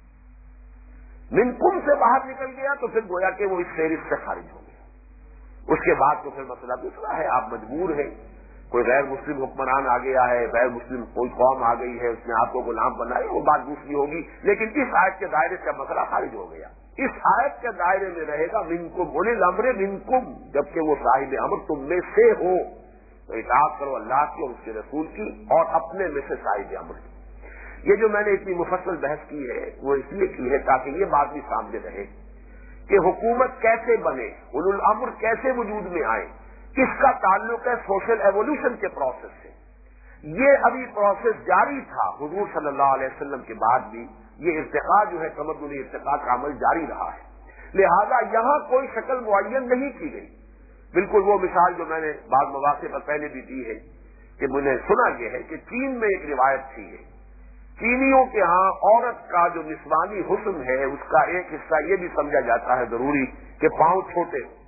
Speaker 1: منکم سے باہر نکل گیا تو پھر گویا کہ وہ اس فہرست سے خارج ہو گیا۔ اس کے بعد تو پھر مسئلہ دوسرا ہے، آپ مجبور ہیں، کوئی غیر مسلم حکمران آ گیا ہے، غیر مسلم کوئی قوم آ گئی ہے، اس نے آپ کو غلام بنایا، وہ بات دوسری ہوگی، لیکن اس آیت کے دائرے سے مسئلہ خارج ہو گیا۔ اس آیت کے دائرے میں رہے گا منکم، اولی الامر منکم، جبکہ وہ صاحب امر تم میں سے ہو، تو اطاعت کرو اللہ کی اور اس کے رسول کی، اور اپنے میں سے صاحب امر کی۔ یہ جو میں نے اتنی مفصل بحث کی ہے وہ اس لیے کی ہے تاکہ یہ بات بھی سامنے رہے کہ حکومت کیسے بنے، اولو الامر کیسے وجود میں آئے، کس کا تعلق ہے سوشل ایوولوشن کے پروسیس سے۔ یہ ابھی پروسیس جاری تھا حضور صلی اللہ علیہ وسلم کے بعد بھی، یہ ارتقاء جو ہے تمدنی ارتقاء کا عمل جاری رہا ہے، لہذا یہاں کوئی شکل معین نہیں کی گئی۔ بالکل وہ مثال جو میں نے بعض مواقع پر پہلے بھی دی ہے کہ مجھے سنا یہ ہے کہ چین میں ایک روایت تھی ہے، چینیوں کے ہاں عورت کا جو نسوانی حسن ہے اس کا ایک حصہ یہ بھی سمجھا جاتا ہے ضروری کہ پاؤں چھوٹے ہوں،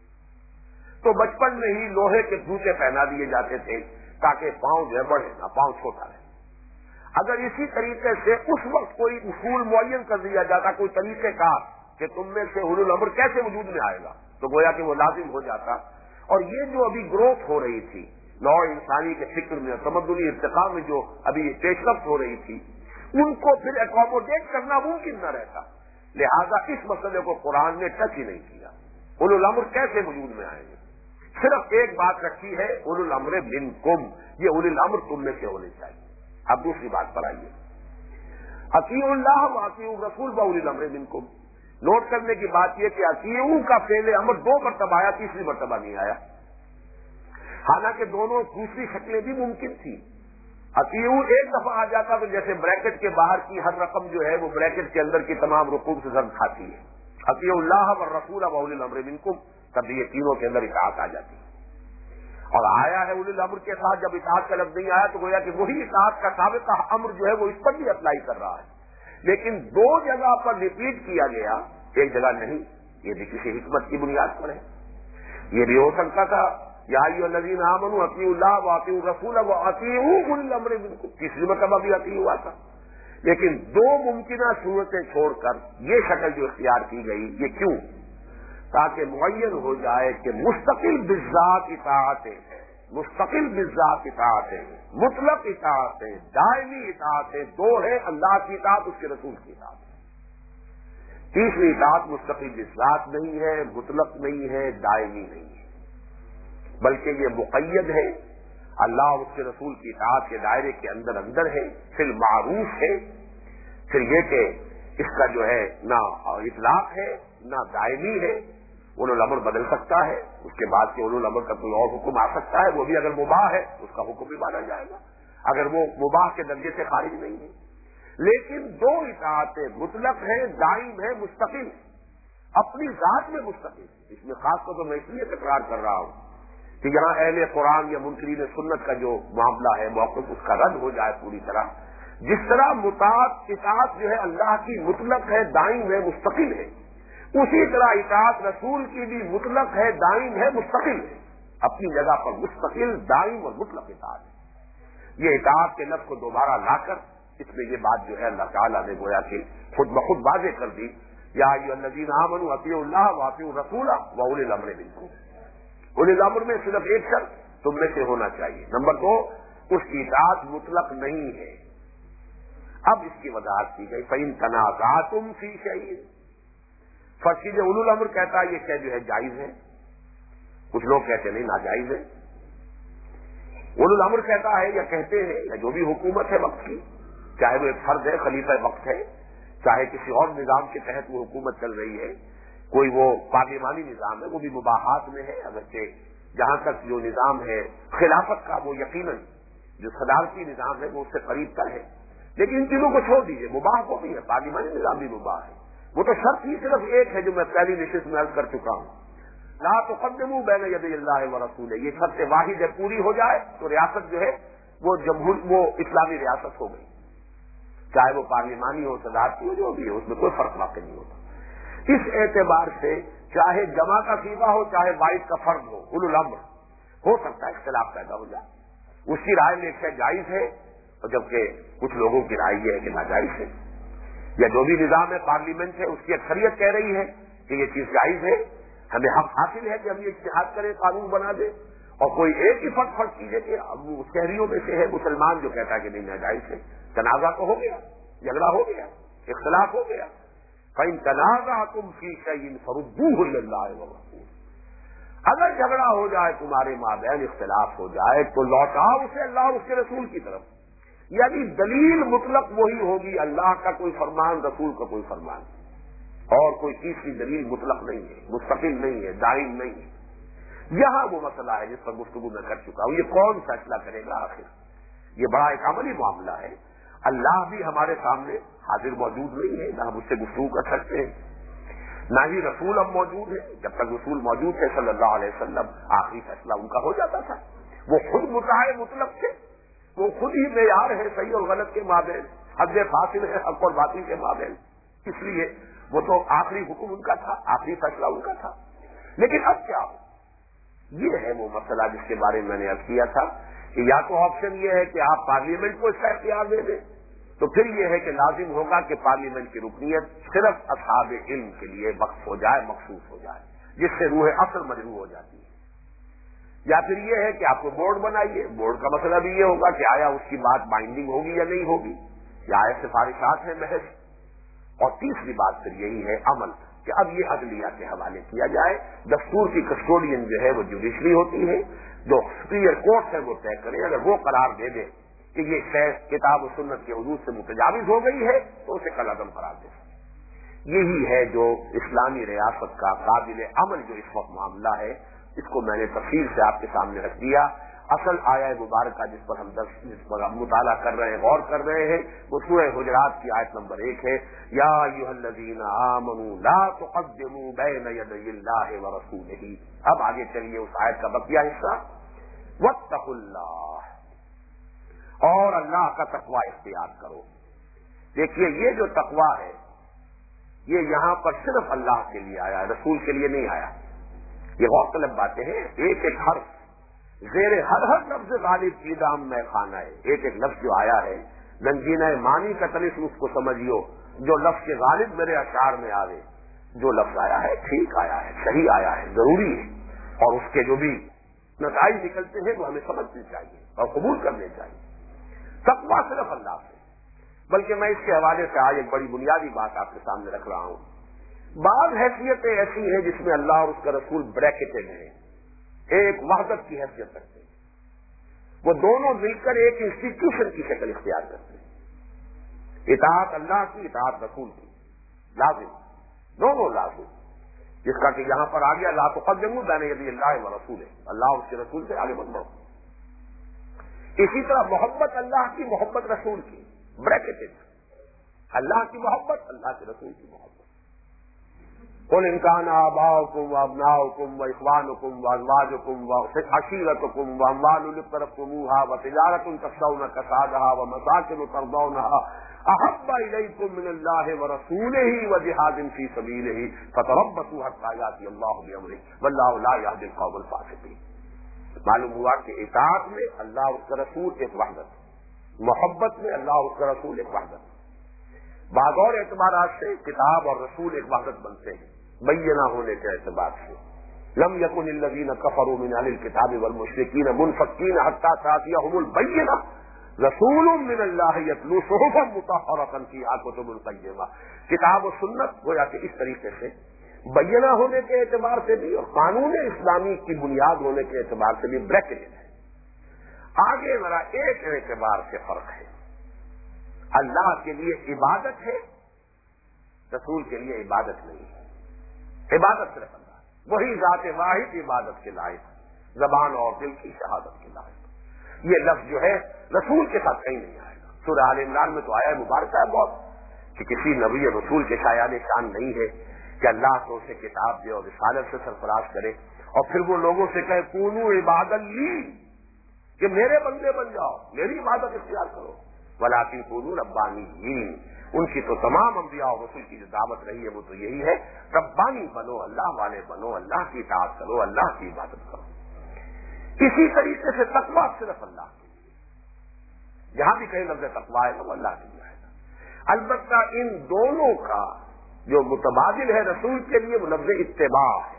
Speaker 1: تو بچپن میں ہی لوہے کے جوتے پہنا دیے جاتے تھے تاکہ پاؤں جو ہے بڑھے نہ، پاؤں چھوٹا رہے۔ اگر اسی طریقے سے اس وقت کوئی اصول معین کر دیا جاتا، کوئی طریقہ کار کہ تم میں سے اولو الامر کیسے وجود میں آئے گا، تو گویا کہ وہ لازم ہو جاتا۔ اور یہ جو ابھی گروتھ ہو رہی تھی نوع انسانی کے فکر میں، تمدنی ارتقاء میں جو ابھی پیش رفت ہو رہی تھی، ان کو پھر اکوموڈیٹ کرنا ممکن نہ رہتا، لہذا اس مسئلے کو قرآن نے ٹچ ہی نہیں کیا۔ اولو الامر کیسے وجود میں آئیں گے، صرف ایک بات رکھی ہے، اولو الامر منکم، یہ اولو الامر تم میں سے ہونے چاہیے۔ اب دوسری بات پر آئیے، اطیعوا اللہ واطیعوا الرسول واولی الامر منکم۔ نوٹ کرنے کی بات یہ کہ اطیعوا کا فعل امر 2 مرتبہ آیا، تیسری مرتبہ نہیں آیا، حالانکہ دونوں دوسری شکلیں بھی ممکن تھی۔ اطیعوا ایک دفعہ آ جاتا تو جیسے بریکٹ کے باہر کی ہر رقم جو ہے وہ بریکٹ کے اندر کی تمام رقوم سے ضرب کھاتی ہے، اطیعوا اللہ والرسول واولی الامر منکم، تب یہ تینوں کے اندر اطاعت آ جاتی ہے۔ اور آیا ہے اولی الامر کے ساتھ، جب اطاعت کا لفظ نہیں آیا تو گویا کہ وہی اطاعت کا سابقہ امر جو ہے وہ اس پر بھی اپلائی کر رہا ہے، لیکن دو جگہ پر ریپیٹ کیا گیا، ایک جگہ نہیں، یہ بھی کسی حکمت کی بنیاد پر ہے۔ یہ بھی ہو سکتا تھا یا ایھا الذین آمنوا اطیعوا اللہ واطیعوا الرسول واطیعوا اولی الامر منکم، تیسری مرتبہ بھی اطیع ہوا تھا۔ لیکن دو ممکنہ صورتیں چھوڑ کر یہ شکل جو اختیار کی گئی، یہ کیوں؟ تاکہ معین ہو جائے کہ مستقل بالذات اطاعتیں ہیں، مستقل بالذات اطاعتیں، مطلق اطاعتیں، دائمی اطاعتیں دو ہیں، اللہ کی اطاعت، اس کے رسول کی اطاعت۔ تیسری اطاعت مستقل بالذات نہیں ہے، مطلق نہیں ہے، دائمی نہیں ہے، بلکہ یہ مقید ہے، اللہ اور اس کے رسول کی اطاعت کے دائرے کے اندر اندر ہے، فی المعروف ہے۔ پھر یہ کہ اس کا جو ہے نہ اطلاق ہے نہ دائمی ہے، اولو الامر بدل سکتا ہے، اس کے بعد کے اولو الامر کا کوئی اور حکم آ سکتا ہے، وہ بھی اگر مباح ہے اس کا حکم بھی مانا جائے گا اگر وہ مباح کے درجے سے خارج نہیں ہے۔ لیکن دو اطاعتیں مطلق ہیں، دائم ہے، مستقل، اپنی ذات میں مستقل۔ اس میں خاص طور پر میں اس لیے تکرار کر رہا ہوں کہ یہاں اہل قرآن یا منکرین سنت کا جو معاملہ ہے، موقف اس کا رد ہو جائے پوری طرح۔ جس طرح اطاعت جو ہے اللہ کی مطلق ہے، دائم ہے، مستقل ہے، اسی طرح اطاعت رسول کی بھی مطلق ہے، دائم ہے، مستقل ہے، اپنی جگہ پر مستقل، دائم اور مطلق اطاعت ہے۔ یہ اطاعت کے لفظ کو دوبارہ لا کر اس میں یہ بات جو ہے اللہ تعالیٰ نے گویا کہ خود بخود واضح کر دی، یا ایھا الذین آمنوا اطیعوا اللہ واطیعوا الرسول واولی الامر منکم۔ اولی الامر میں صرف ایک شرط تم میں سے ہونا چاہیے۔ نمبر 2، اس کی اطاعت مطلق نہیں ہے۔ اب اس کی وضاحت کی گئی، فَإِن تَنَازَعْتُمْ فِي شَيْءٍ۔ فرض کیجیے اولو الامر کہتا ہے یہ شے جو ہے جائز ہے، کچھ لوگ کہتے نہیں ناجائز ہے۔ اولو الامر کہتا ہے یا کہتے ہیں یا جو بھی حکومت ہے وقت کی، چاہے وہ ایک فرد ہے، خلیفہ وقت ہے، چاہے کسی اور نظام کے تحت وہ حکومت چل رہی ہے، کوئی وہ پارلیمانی نظام ہے، وہ بھی مباحات میں ہے، اگرچہ جہاں تک جو نظام ہے خلافت کا وہ یقیناً جو صدارتی نظام ہے وہ اس سے قریب تر ہے، لیکن ان چیزوں کو چھوڑ دیجیے، مباح وہ بھی ہے، پارلیمانی نظام بھی مباح ہے۔ وہ تو شرط ہی صرف ایک ہے جو میں پہلی نشست میں عرض کر چکا ہوں، لا تقدموا بین یدی اللہ ورسولہ، یہ شرط واحد ہے، پوری ہو جائے تو ریاست جو ہے وہ اسلامی ریاست ہو گئی، چاہے وہ پارلیمانی ہو، صدارتی ہو، جو بھی ہو، اس میں کوئی فرق واقع نہیں ہوتا۔ اس اعتبار سے چاہے جمع کا صیغہ ہو چاہے واحد کا فرد ہو، اولو الامر ہو سکتا ہے اختلاف پیدا ہو جائے، اس کی رائے میں ایک شے جائز ہے اور جبکہ کچھ لوگوں کی رائے یہ ہے کہ ناجائز ہے، یا جو بھی نظام ہے پارلیمنٹ ہے اس کی اکثریت کہہ رہی ہے کہ یہ چیز جائز ہے، ہمیں حق حاصل ہے کہ ہم یہ اجتہاد کریں، قانون بنا دیں، اور کوئی ایک ہی فرض کیجیے کہ اب وہ شہریوں میں سے ہے مسلمان جو کہتا ہے کہ نہیں ناجائز ہے، تنازع تو ہو گیا، جھگڑا ہو گیا، اختلاف ہو گیا۔ فَإِن تَنَازَعْتُمْ فِي شَيْءٍ فَرُدُّوهُ إِلَى اللَّهِ وَالرَّسُولِ، اگر جھگڑا ہو جائے تمہارے مابین، اختلاف ہو جائے تو لوٹاؤ اسے اللہ اور اس کے رسول کی طرف، یعنی دلیل مطلق وہی ہوگی، اللہ کا کوئی فرمان، رسول کا کوئی فرمان، اور کوئی تیسری دلیل مطلق نہیں ہے، مستقل نہیں ہے، دائم نہیں ہے۔ یہاں وہ مسئلہ ہے جس پر گفتگو میں کر چکا ہوں، یہ کون فیصلہ کرے گا آخر؟ یہ بڑا ایک عملی معاملہ ہے، اللہ بھی ہمارے سامنے حاضر موجود نہیں ہے، نہ ہم اس سے گفتگو کر سکتے ہیں، نہ ہی رسول اب موجود ہے۔ جب تک رسول موجود تھے صلی اللہ علیہ وسلم، آخری فیصلہ ان کا ہو جاتا تھا، وہ خود مطاع مطلق تھے، وہ خود ہی معیار ہے صحیح اور غلط کے مابین، حد فاصل ہے حق اور باطل کے مابین، اس لیے وہ تو آخری حکم ان کا تھا، آخری فیصلہ ان کا تھا۔ لیکن اب کیا ہو؟ یہ ہے وہ مسئلہ جس کے بارے میں نے عرض کیا تھا کہ یا تو آپشن یہ ہے کہ آپ پارلیمنٹ کو اس کا اختیار دے دیں، تو پھر یہ ہے کہ لازم ہوگا کہ پارلیمنٹ کی رکنیت صرف اصحاب علم کے لیے وقف ہو جائے، مخصوص ہو جائے، جس سے روح اصل مجروح ہو جاتی ہے۔ یا پھر یہ ہے کہ آپ کو بورڈ بنائیے، بورڈ کا مسئلہ بھی یہ ہوگا کہ آیا اس کی بات بائنڈنگ ہوگی یا نہیں ہوگی، یا آیا سفارشات ہیں محض۔ اور تیسری بات پھر یہی ہے عمل، کہ اب یہ عدلیہ کے حوالے کیا جائے، دستور کی کسٹوڈین جو ہے وہ جوڈیشری ہوتی ہے، جو سپیریئر کورٹ ہے وہ طے کرے، اگر وہ قرار دے دے کہ یہ شے کتاب و سنت کے حدود سے متجاوز ہو گئی ہے تو اسے کالعدم قرار دے۔ یہی ہے جو اسلامی ریاست کا قابل عمل جو اس وقت معاملہ ہے، اس کو میں نے تفصیل سے آپ کے سامنے رکھ دیا۔ اصل آیہ مبارکہ جس پر ہم مطالعہ کر رہے ہیں، غور کر رہے ہیں، وہ سورہ حجرات کی آیت نمبر 1 ہے، یا ایھا الذین آمنوا لا تقدموا بین یدی اللہ ورسولہ۔ اب آگے چلیے اس آیت کا بقیہ حصہ، واتقوا اللہ، اور اللہ کا تقوی اختیار کرو۔ دیکھیے یہ جو تقویٰ ہے یہ یہاں پر صرف اللہ کے لیے آیا ہے، رسول کے لیے نہیں آیا. یہ غور طلب باتیں ہیں. ایک ایک حرف زیر ہر لفظ غالب کی دام میں خانہ ہے. ایک ایک لفظ جو آیا ہے ننجینہ معنی کا طلسم اس کو سمجھیو. جو لفظ کے غالب میرے اشعار میں آوے، جو لفظ آیا ہے ٹھیک آیا ہے، صحیح آیا ہے، ضروری ہے، اور اس کے جو بھی نتائج نکلتے ہیں وہ ہمیں سمجھنے چاہیے اور قبول کرنے چاہیے. تقویٰ صرف اللہ سے. بلکہ میں اس کے حوالے سے آج ایک بڑی بنیادی بات آپ کے سامنے رکھ رہا ہوں. بعض حیثیتیں ایسی ہیں جس میں اللہ اور اس کا رسول بریکٹڈ ہیں، ایک وحدت کی حیثیت رکھتے ہیں. وہ دونوں مل کر ایک انسٹیٹیوشن کی شکل اختیار کرتے ہیں. اطاعت اللہ کی، اطاعت رسول کی، لازم، دونوں لازم. جس کا کہ یہاں پر آ گیا لا تقدموا بین یدی اللہ و رسولہ، اللہ اور اس کے رسول سے آگے مت بڑھو. اسی طرح محبت اللہ کی، محبت رسول کی، بریکٹڈ. اللہ کی محبت، اللہ کے رسول کی محبت. قل ان كان آباؤكم وابناؤكم واخوانكم وازواجكم وعشيرتكم واموال اقترفتموها وتجارة تخشون كسادها ومساكن ترضونها احب اليكم من الله ورسوله وجهاد في سبيله فتربصوا حتى ياتي الله بامره والله لا يهدي القوم الفاسقين. معلوم ہوا کہ اطاعت میں اللہ اور اس کا رسول ایک وحدت، محبت میں اللہ اور اس کا رسول ایک وحدت. بعض اور اعتبارات سے کتاب اور رسول ایک وحدت بنتے ہیں بینہ ہونے کے اعتبار سے. لم يكن الذين كفروا من اهل الكتاب والمشركين منفكين حتى تاتيهم البينة رسول من الله يتلو صحفا مطهرة فيها كتب قيمة. کتاب و سنت گویا کہ اس طریقے سے بینہ ہونے کے اعتبار سے بھی اور قانون اسلامی کی بنیاد ہونے کے اعتبار سے بھی بریکٹڈ ہے. آگے ذرا ایک اعتبار سے فرق ہے. اللہ کے لیے عبادت ہے، رسول کے لیے عبادت نہیں ہے. عبادت صرف اللہ، وہی ذات واحد عبادت کے لائق، زبان اور دل کی شہادت کے لائق. یہ لفظ جو ہے رسول کے ساتھ کہیں نہیں آئے گا. سورہ آل عمران میں تو آیا ہے مبارکہ ہے بہت کہ کسی نبی رسول کے شایان شان نہیں ہے کہ اللہ تو اسے کتاب دے اور رسالت سے سرفراز کرے اور پھر وہ لوگوں سے کہے کونوا عبادا لی، کہ میرے بندے بن جاؤ، میری عبادت اختیار کرو. ولکن کونوا ربانیین. ان کی تو تمام انبیاء اور رسول کی جو دعوت رہی ہے وہ تو یہی ہے ربانی بنو، اللہ والے بنو، اللہ کی اطاعت کرو، اللہ کی عبادت کرو. اسی طریقے سے تقویٰ صرف اللہ کے لیے. جہاں بھی کہیں لفظ تقویٰ ہے وہ اللہ کے لیے آئے گا. البتہ ان دونوں کا جو متبادل ہے رسول کے لیے وہ لفظ اتباع ہے.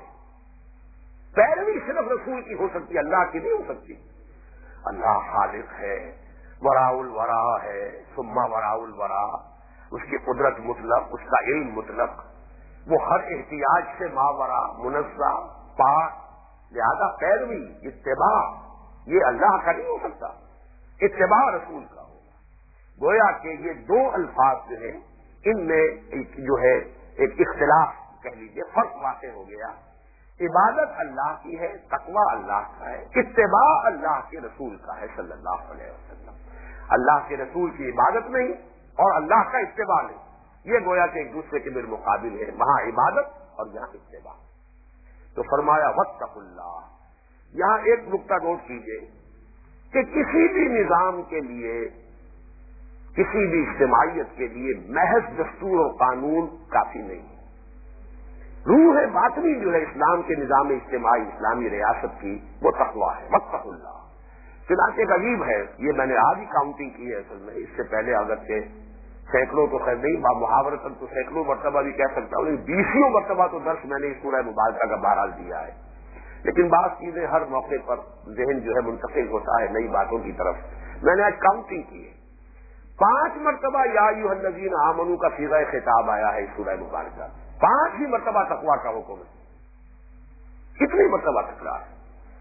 Speaker 1: پیروی صرف رسول کی ہو سکتی ہے، اللہ کی نہیں ہو سکتی. اللہ خالق ہے، وراء الورا ہے، ثم وراء الورا. اس کی قدرت مطلق، اس کا علم مطلق، وہ ہر احتیاج سے ماورا، منزہ، پاک. لہذا پیروی، اتباع یہ اللہ کا نہیں ہو سکتا، اتباع رسول کا ہوگا. گویا کہ یہ دو الفاظ جو ہیں ان میں جو ہے ایک اختلاف کہہ لیجیے، فرق واقع ہو گیا. عبادت اللہ کی ہے، تقویٰ اللہ کا ہے، اتباع اللہ کے رسول کا ہے صلی اللہ علیہ وسلم. اللہ کے رسول کی عبادت نہیں اور اللہ کا اتباع نہیں. یہ گویا کہ ایک دوسرے کے بالمقابل ہے، وہاں عبادت اور یہاں اتباع. تو فرمایا واتقوا اللہ. یہاں ایک نقطہ نوٹ کیجئے کہ کسی بھی نظام کے لیے، کسی بھی اجتماعیت کے لیے محض دستور اور قانون کافی نہیں. روح باطنی جو ہے اسلام کے نظام اجتماعی، اسلامی ریاست کی، وہ تقویٰ ہے. واتقوا اللہ. چنانچہ ایک عجیب ہے، یہ میں نے آج ہی کاؤنٹنگ کی ہے اصل میں، اس سے پہلے اگرچہ سینکڑوں تو خیر نہیں، محاورتاً تو سینکڑوں مرتبہ بھی کہہ سکتا ہوں، 20 مرتبہ تو درس میں نے اس سورہ مبارکہ کا بہرحال دیا ہے. لیکن بعض چیزیں ہر موقع پر ذہن جو ہے منتقل ہوتا ہے نئی باتوں کی طرف. میں نے آج کاؤنٹنگ کی ہے، 5 مرتبہ یا ایھا الذین آمنوا کا صیغہ خطاب آیا ہے اس سورہ مبارکہ. 5 ہی مرتبہ تقویٰ کا حکم ہے. کتنی مرتبہ تکرار ہے؟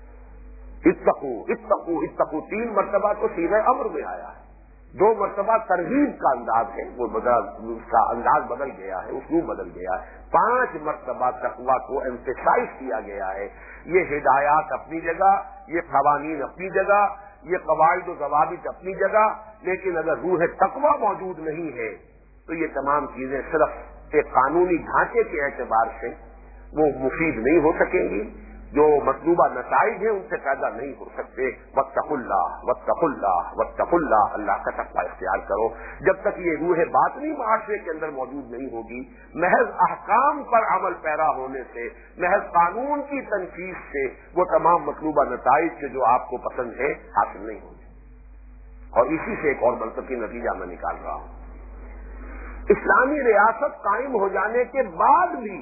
Speaker 1: اتقوا اتقوا اتقوا 3 مرتبہ تو صیغہ امر میں آیا ہے. 2 مرتبہ ترغیب کا انداز ہے، وہ اس کا انداز بدل گیا ہے، اسلوب بدل گیا ہے. 5 مرتبہ تقویٰ کو ایمفیسائز کیا گیا ہے. یہ ہدایات اپنی جگہ، یہ قوانین اپنی جگہ، یہ قواعد و ضوابط اپنی جگہ، لیکن اگر روح تقویٰ موجود نہیں ہے تو یہ تمام چیزیں صرف ایک قانونی ڈھانچے کے اعتبار سے وہ مفید نہیں ہو سکیں گی. جو مطلوبہ نتائج ہیں ان سے پیدا نہیں ہو سکتے. واتقوا اللہ واتقوا اللہ واتقوا اللہ، اللہ کا تقوی اختیار کرو. جب تک یہ روح باطنی معاشرے کے اندر موجود نہیں ہوگی، محض احکام پر عمل پیرا ہونے سے، محض قانون کی تنفیذ سے وہ تمام مطلوبہ نتائج کے جو آپ کو پسند ہے حاصل نہیں ہوگی. اور اسی سے ایک اور منطقی نتیجہ میں نکال رہا ہوں. اسلامی ریاست قائم ہو جانے کے بعد بھی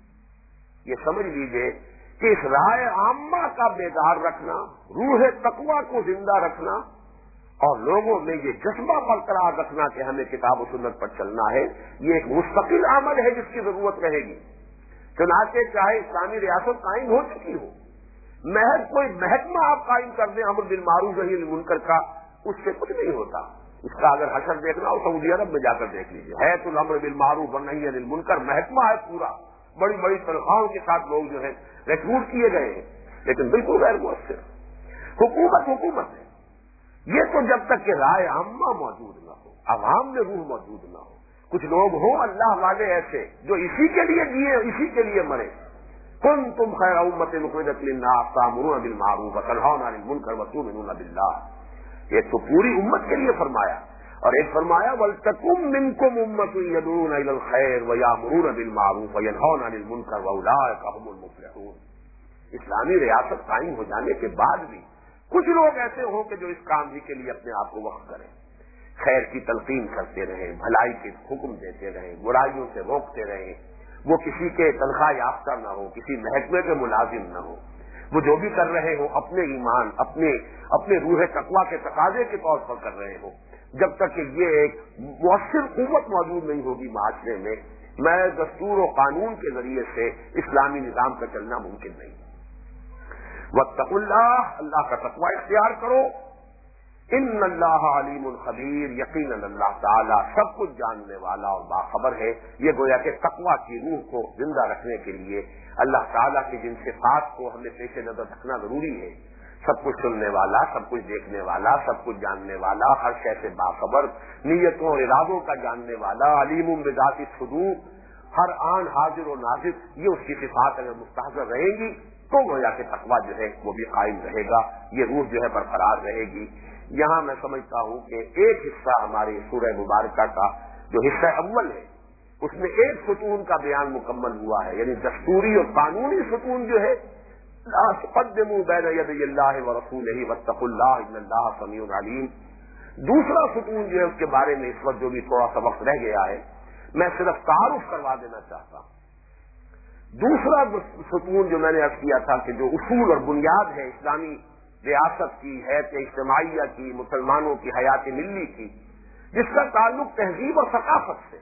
Speaker 1: یہ سمجھ لیجئے کہ اس رائے عامہ کا بیدار رکھنا، روح تقوی کو زندہ رکھنا اور لوگوں میں یہ جذبہ برقرار رکھنا کہ ہمیں کتاب و سنت پر چلنا ہے، یہ ایک مستقل عمل ہے جس کی ضرورت رہے گی. چنانچہ چاہے اسلامی ریاست قائم ہو چکی ہو، محض کوئی محکمہ آپ قائم کر دیں امر بالمعروف نہی عن المنکر کا، اس سے کچھ نہیں ہوتا. اس کا اگر حشر دیکھنا ہو سعودی عرب میں جا کر دیکھ لیجیے، ہے تو الامر بالمعروف والنہی عن المنکر محکمہ ہے پورا، بڑی بڑی تنخواہوں کے ساتھ لوگ جو ہے ریکروٹ کیے گئے ہیں، لیکن بالکل غیر مؤثر. حکومت ہے. یہ تو جب تک کہ رائے عامہ موجود نہ ہو، عوام میں روح موجود نہ ہو، کچھ لوگ ہوں اللہ والے ایسے جو اسی کے لیے جیے اسی کے لیے مرے. کنتم خیر امۃ اخرجت للناس تأمرون بالمعروف وتنہون عن المنکر وتؤمنون باللہ. یہ تو پوری امت کے لیے فرمایا. اور ایک فرمایا وَلْتَكُن مِّنكُمْ أُمَّةٌ يَدْعُونَ إِلَى الْخَيْرِ وَيَأْمُرُونَ بِالْمَعْرُوفِ وَيَنْهَوْنَ عَنِ الْمُنكَرِ وَأُولَٰئِكَ هُمُ الْمُفْلِحُونَ. اسلامی ریاست قائم ہو جانے کے بعد بھی کچھ لوگ ایسے ہوں کہ جو اس کام ہی کے لیے اپنے آپ کو وقف کریں، خیر کی تلقین کرتے رہیں، بھلائی کے حکم دیتے رہیں، برائیوں سے روکتے رہیں. وہ کسی کے تنخواہ یافتہ نہ ہو، کسی محکمے کے ملازم نہ ہو، وہ جو بھی کر رہے ہو اپنے ایمان، اپنے روح تقویٰ کے تقاضے کے طور پر کر رہے ہو. جب تک کہ یہ ایک مؤثر قوت موجود نہیں ہوگی معاشرے میں، میں دستور و قانون کے ذریعے سے اسلامی نظام کا چلنا ممکن نہیں. واتقوا اللہ، اللہ کا تقوی اختیار کرو. ان اللہ علیم خبیر، یقیناً اللہ تعالیٰ سب کچھ جاننے والا اور باخبر ہے. یہ گویا کہ تقوی کی روح کو زندہ رکھنے کے لیے اللہ تعالیٰ کی جن صفات کو ہمیں پیش نظر رکھنا ضروری ہے. سب کچھ سننے والا، سب کچھ دیکھنے والا، سب کچھ جاننے والا، ہر شے سے باخبر، نیتوں اور ارادوں کا جاننے والا، علیم بذات الصدور، ہر آن حاضر و ناظر. یہ اس کی صفات اگر مستحضر رہیں گی تو گویا کہ تقویٰ جو ہے وہ بھی قائم رہے گا، یہ روح جو ہے برقرار رہے گی. یہاں میں سمجھتا ہوں کہ ایک حصہ ہماری سورہ مبارکہ کا جو حصہ اول ہے اس میں ایک ستون کا بیان مکمل ہوا ہے، یعنی دستوری اور قانونی ستون جو ہے لا تقدموا بین یدی اللہ ورسولہ واتقوا اللہ ان اللہ سمیع علیم. دوسرا ستون جو ہے اس کے بارے میں اس وقت جو بھی تھوڑا سا وقت رہ گیا ہے میں صرف تعارف کروا دینا چاہتا ہوں. دوسرا ستون جو میں نے عرض کیا تھا کہ جو اصول اور بنیاد ہے اسلامی ریاست کی، حیات اجتماعیہ کی، مسلمانوں کی حیات ملی کی، جس کا تعلق تہذیب اور ثقافت سے.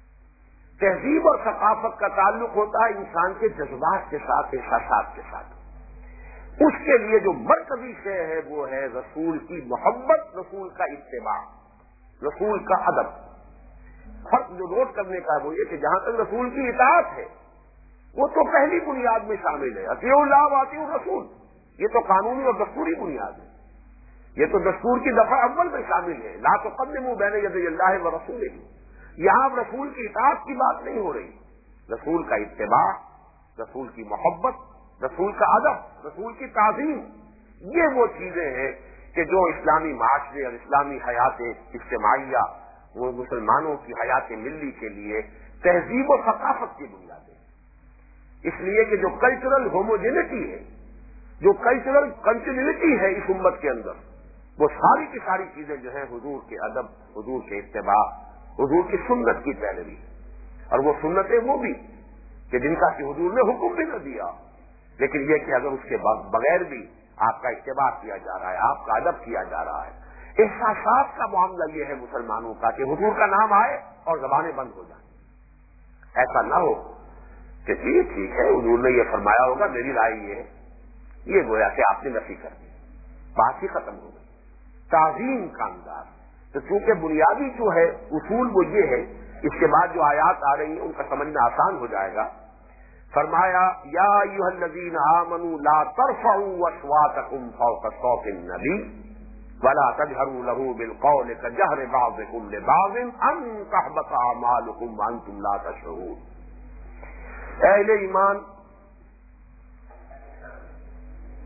Speaker 1: تہذیب اور ثقافت کا تعلق ہوتا ہے انسان کے جذبات کے ساتھ، احساسات کے ساتھ. اس کے لیے جو مرکزی شے ہے وہ ہے رسول کی محبت، رسول کا اتباع، رسول کا ادب. فرق جو نوٹ کرنے کا وہ یہ کہ جہاں تک رسول کی اطاعت ہے وہ تو پہلی بنیاد میں شامل ہے، اطیعوا اللہ واطیعوا الرسول. یہ تو قانونی اور دستوری بنیاد ہے، یہ تو دستور کی دفعہ اول میں شامل ہے. لا تقدموا بین یدی اللہ ورسولہ. یہاں رسول کی اطاعت کی بات نہیں ہو رہی، رسول کا اتباع، رسول کی محبت، رسول کا ادب، رسول کی تعظیم. یہ وہ چیزیں ہیں کہ جو اسلامی معاشرے اور اسلامی حیات اجتماعیہ، وہ مسلمانوں کی حیات ملی کے لیے تہذیب و ثقافت کی بنیاد ہے. اس لیے کہ جو کلچرل ہوموجینٹی ہے، جو کلچرل کنٹینیوٹی ہے اس امت کے اندر، وہ ساری کی ساری چیزیں جو ہیں حضور کے ادب، حضور کے اتباع، حضور کی سنت کی پیروی. اور وہ سنتیں وہ بھی کہ جن کا کہ حضور نے حکم بھی نہ دیا، لیکن یہ کہ اگر اس کے بغیر بھی آپ کا اتباع کیا جا رہا ہے، آپ کا ادب کیا جا رہا ہے. احساسات کا معاملہ یہ ہے مسلمانوں کا کہ حضور کا نام آئے اور زبانیں بند ہو جائیں. ایسا نہ ہو کہ جی ٹھیک ہے حضور نے یہ فرمایا ہوگا، میری رائے یہ ہے، یہ گویا کہ آپ نے نفی کر دی، بات ہی ختم ہو گئی. تعظیم کا انداز تو چونکہ بنیادی جو ہے اصول وہ یہ ہے، اس کے بعد جو آیات آ رہی ہیں ان کا سمجھنا آسان ہو جائے گا. فرمایا یا ایھا الذین آمنوا لا ترفعوا اصواتکم فوق صوت النبی ولا تجهروا له بالقول كجهر بعضكم لبعض ان تحبط اعمالكم وانتم لا تشعرون. اہل ایمان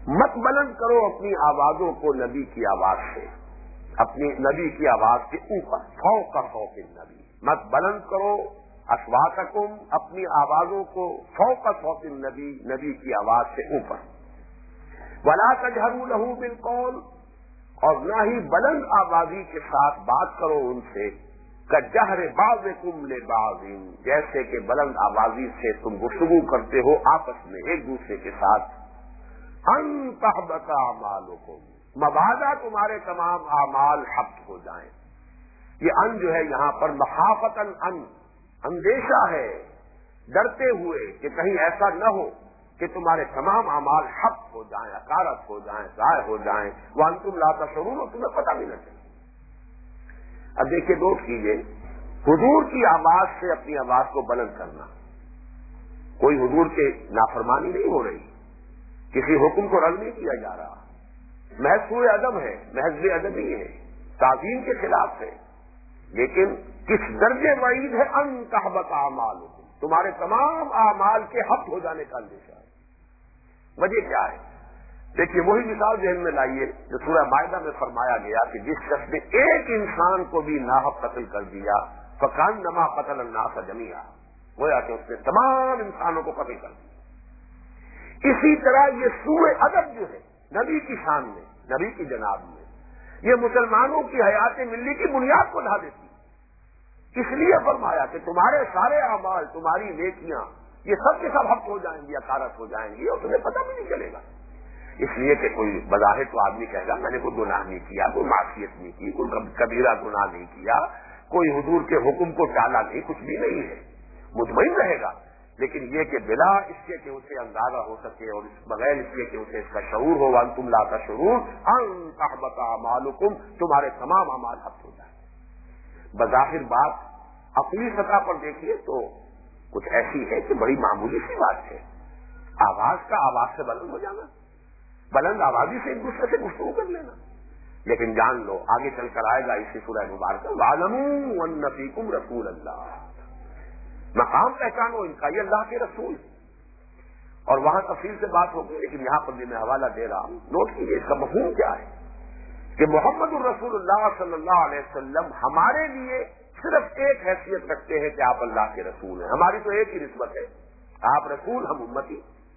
Speaker 1: مت بلند کرو اپنی آوازوں کو نبی کی آواز سے، اپنی نبی کی آواز کے اوپر، فوق صوت النبی، مت بلند کرو اصواتکم، اپنی آوازوں کو فوق صوت النبی، نبی کی آواز سے اوپر، ولا تجہروا لہ بالقول، اور نہ ہی بلند آوازی کے ساتھ بات کرو ان سے، کجہر بعضکم لبعض، جیسے کہ بلند آوازی سے تم گفتگو کرتے ہو آپس میں ایک دوسرے کے ساتھ، ان تحبط اعمالکم، مبادا تمہارے تمام اعمال حبط ہو جائیں۔ یہ ان جو ہے یہاں پر مخافتاً ان، اندیشہ ہے، ڈرتے ہوئے کہ کہیں ایسا نہ ہو کہ تمہارے تمام اعمال حبط ہو جائیں، اکارت ہو جائیں، ضائع ہو جائیں، وانتم لا تشعرون، اور تمہیں پتہ بھی نہ چلے۔ اب دیکھیے، نوٹ کیجیے، حضور کی آواز سے اپنی آواز کو بلند کرنا، کوئی حضور کے نافرمانی نہیں ہو رہی، کسی حکم کو رد نہیں کیا جا رہا، محض سوء ادب ہے، محض بے ادبی ہے، تعظیم کے خلاف ہے، لیکن کس درجے وعید ہے، ان تحبط اعمالکم، تمہارے تمام اعمال کے حبط ہو جانے کا اندیشہ ہے۔ وجہ کیا ہے؟ دیکھیے، وہی مثال ذہن میں لائیے جو سورہ مائدہ میں فرمایا گیا کہ جس شخص نے ایک انسان کو بھی ناحق قتل کر دیا، فکانما قتل الناس جميعا، گویا کہ اس نے تمام انسانوں کو قتل کر دیا۔ اسی طرح یہ سوء ادب جو ہے نبی کی شان میں، نبی کی جناب میں، یہ مسلمانوں کی حیات ملی کی بنیاد کو ڈھا دیتی ہے۔ اس لیے فرمایا کہ تمہارے سارے اعمال، تمہاری نیکیاں، یہ سب کے سب حق ہو جائیں گی، اکارت ہو جائیں گی، اور تمہیں پتہ بھی نہیں چلے گا۔ اس لیے کہ کوئی بظاہر تو آدمی کہے گا میں نے کوئی گناہ نہیں کیا، کوئی معصیت نہیں کی، کوئی کبیرہ گناہ نہیں کیا، کوئی حضور کے حکم کو ٹالا نہیں، کچھ بھی نہیں ہے، مطمئن رہے گا۔ لیکن یہ کہ بلا اس کے کہ اسے اندازہ ہو سکے اور بغیر اس کے کہ اسے اس کا شعور ہو، وانتم لا تشعرون، ان تحبط اعمالکم، تمہارے تمام اعمال حبط ہو جائیں۔ بظاہر بات اپنی سطح پر دیکھیے تو کچھ ایسی ہے کہ بڑی معمولی سی بات ہے، آواز کا آواز سے بلند ہو جانا، بلند آوازی سے ایک دوسرے سے گفتگو کر لینا، لیکن جان لو آگے چل کر آئے گا اسی سورہ مبارکہ، وَاعْلَمُوا أَنَّ فِيكُمْ رَسُولَ اللَّهِ، مقام پہچانو ان کا، یہ اللہ کے رسول، اور وہاں تفصیل سے بات ہوگی، لیکن یہاں پر بھی میں حوالہ دے رہا ہوں، نوٹ کیجیے اس کا مفہوم کیا ہے کہ محمد الرسول اللہ صلی اللہ علیہ وسلم ہمارے لیے صرف ایک حیثیت رکھتے ہیں کہ آپ اللہ کے رسول ہیں، ہماری تو ایک ہی نسبت ہے، آپ رسول، ہم امتی۔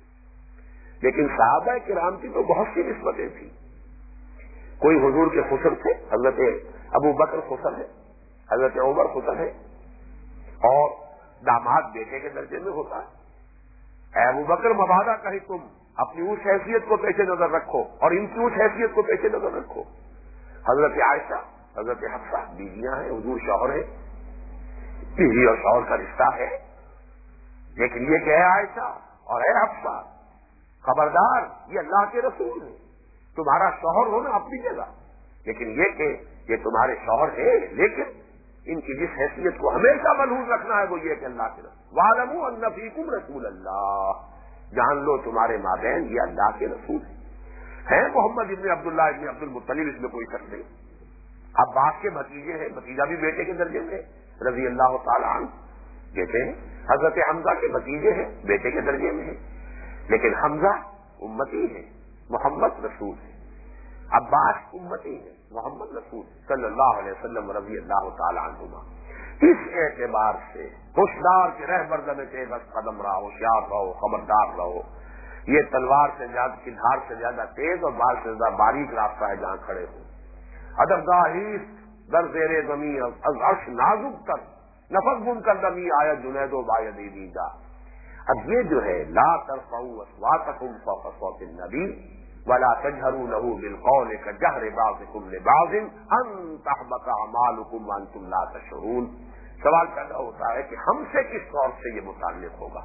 Speaker 1: لیکن صحابہ کرام کی تو بہت سی نسبتیں تھیں، کوئی حضور کے خسر تھے، حضرت ابو بکر خسر ہے، حضرت عمر خسر ہے، اور داماد بیٹے کے درجے میں ہوتا ہے۔ اے ابو بکر، مبادا کہیں تم اپنی اس حیثیت کو پیش نظر رکھو اور ان کی اس حیثیت کو پیش نظر رکھو۔ حضرت عائشہ، حضرت حفصہ بیویاں ہیں، حضور شوہر ہے، بیوی اور شوہر کا رشتہ ہے، لیکن یہ کہ ہے عائشہ اور اے حفصہ، خبردار یہ اللہ کے رسول ہیں، تمہارا شوہر ہونا اپنی جگہ، لیکن یہ کہ یہ تمہارے شوہر ہے، لیکن ان کی جس حیثیت کو ہمیشہ ملحوظ رکھنا ہے وہ یہ کہ اللہ کے رسول، وَاعْلَمُوا أَنَّ فِيكُمْ رَسُولَ اللَّهِ، جان لو تمہارے مابین یہ اللہ کے رسول ہیں، محمد ابن عبداللہ ابن عبد المطلب، اس میں کوئی شک نہیں، عباس کے بھتیجے ہیں، بھتیجا بھی بیٹے کے درجے میں رضی اللہ تعالی عنہ کہتے ہیں، حضرت حمزہ کے بھتیجے ہیں، بیٹے کے درجے میں ہیں، لیکن حمزہ امتی ہے، محمد رسول ہے، عباس امتی ہے، محمد رسول صلی اللہ علیہ وسلم رضی اللہ تعالی عنہما۔ اس اعتبار سے ہوشیار کے رہبر دم تیز قدم رہو، ہوشیار رہو، خبردار رہو، یہ تلوار سے زیادہ کی دھار سے زیادہ تیز اور بال سے زیادہ باریک راستہ ہے جہاں کھڑے ہو، ادبگاہ در زیر زمین از عرش نازک تر، نفس بن کر دمی آیا جنید و باید دیجا۔ اب یہ جو ہے لا ترفعوا اصواتکم فوق صوت النبی ولا تجهروا له بالقول كجهر بعضكم لبعض ان تحبط اعمالكم وانتم لا تشعرون، سوال پیدا ہوتا ہے کہ ہم سے کس طور سے یہ متعلق ہوگا؟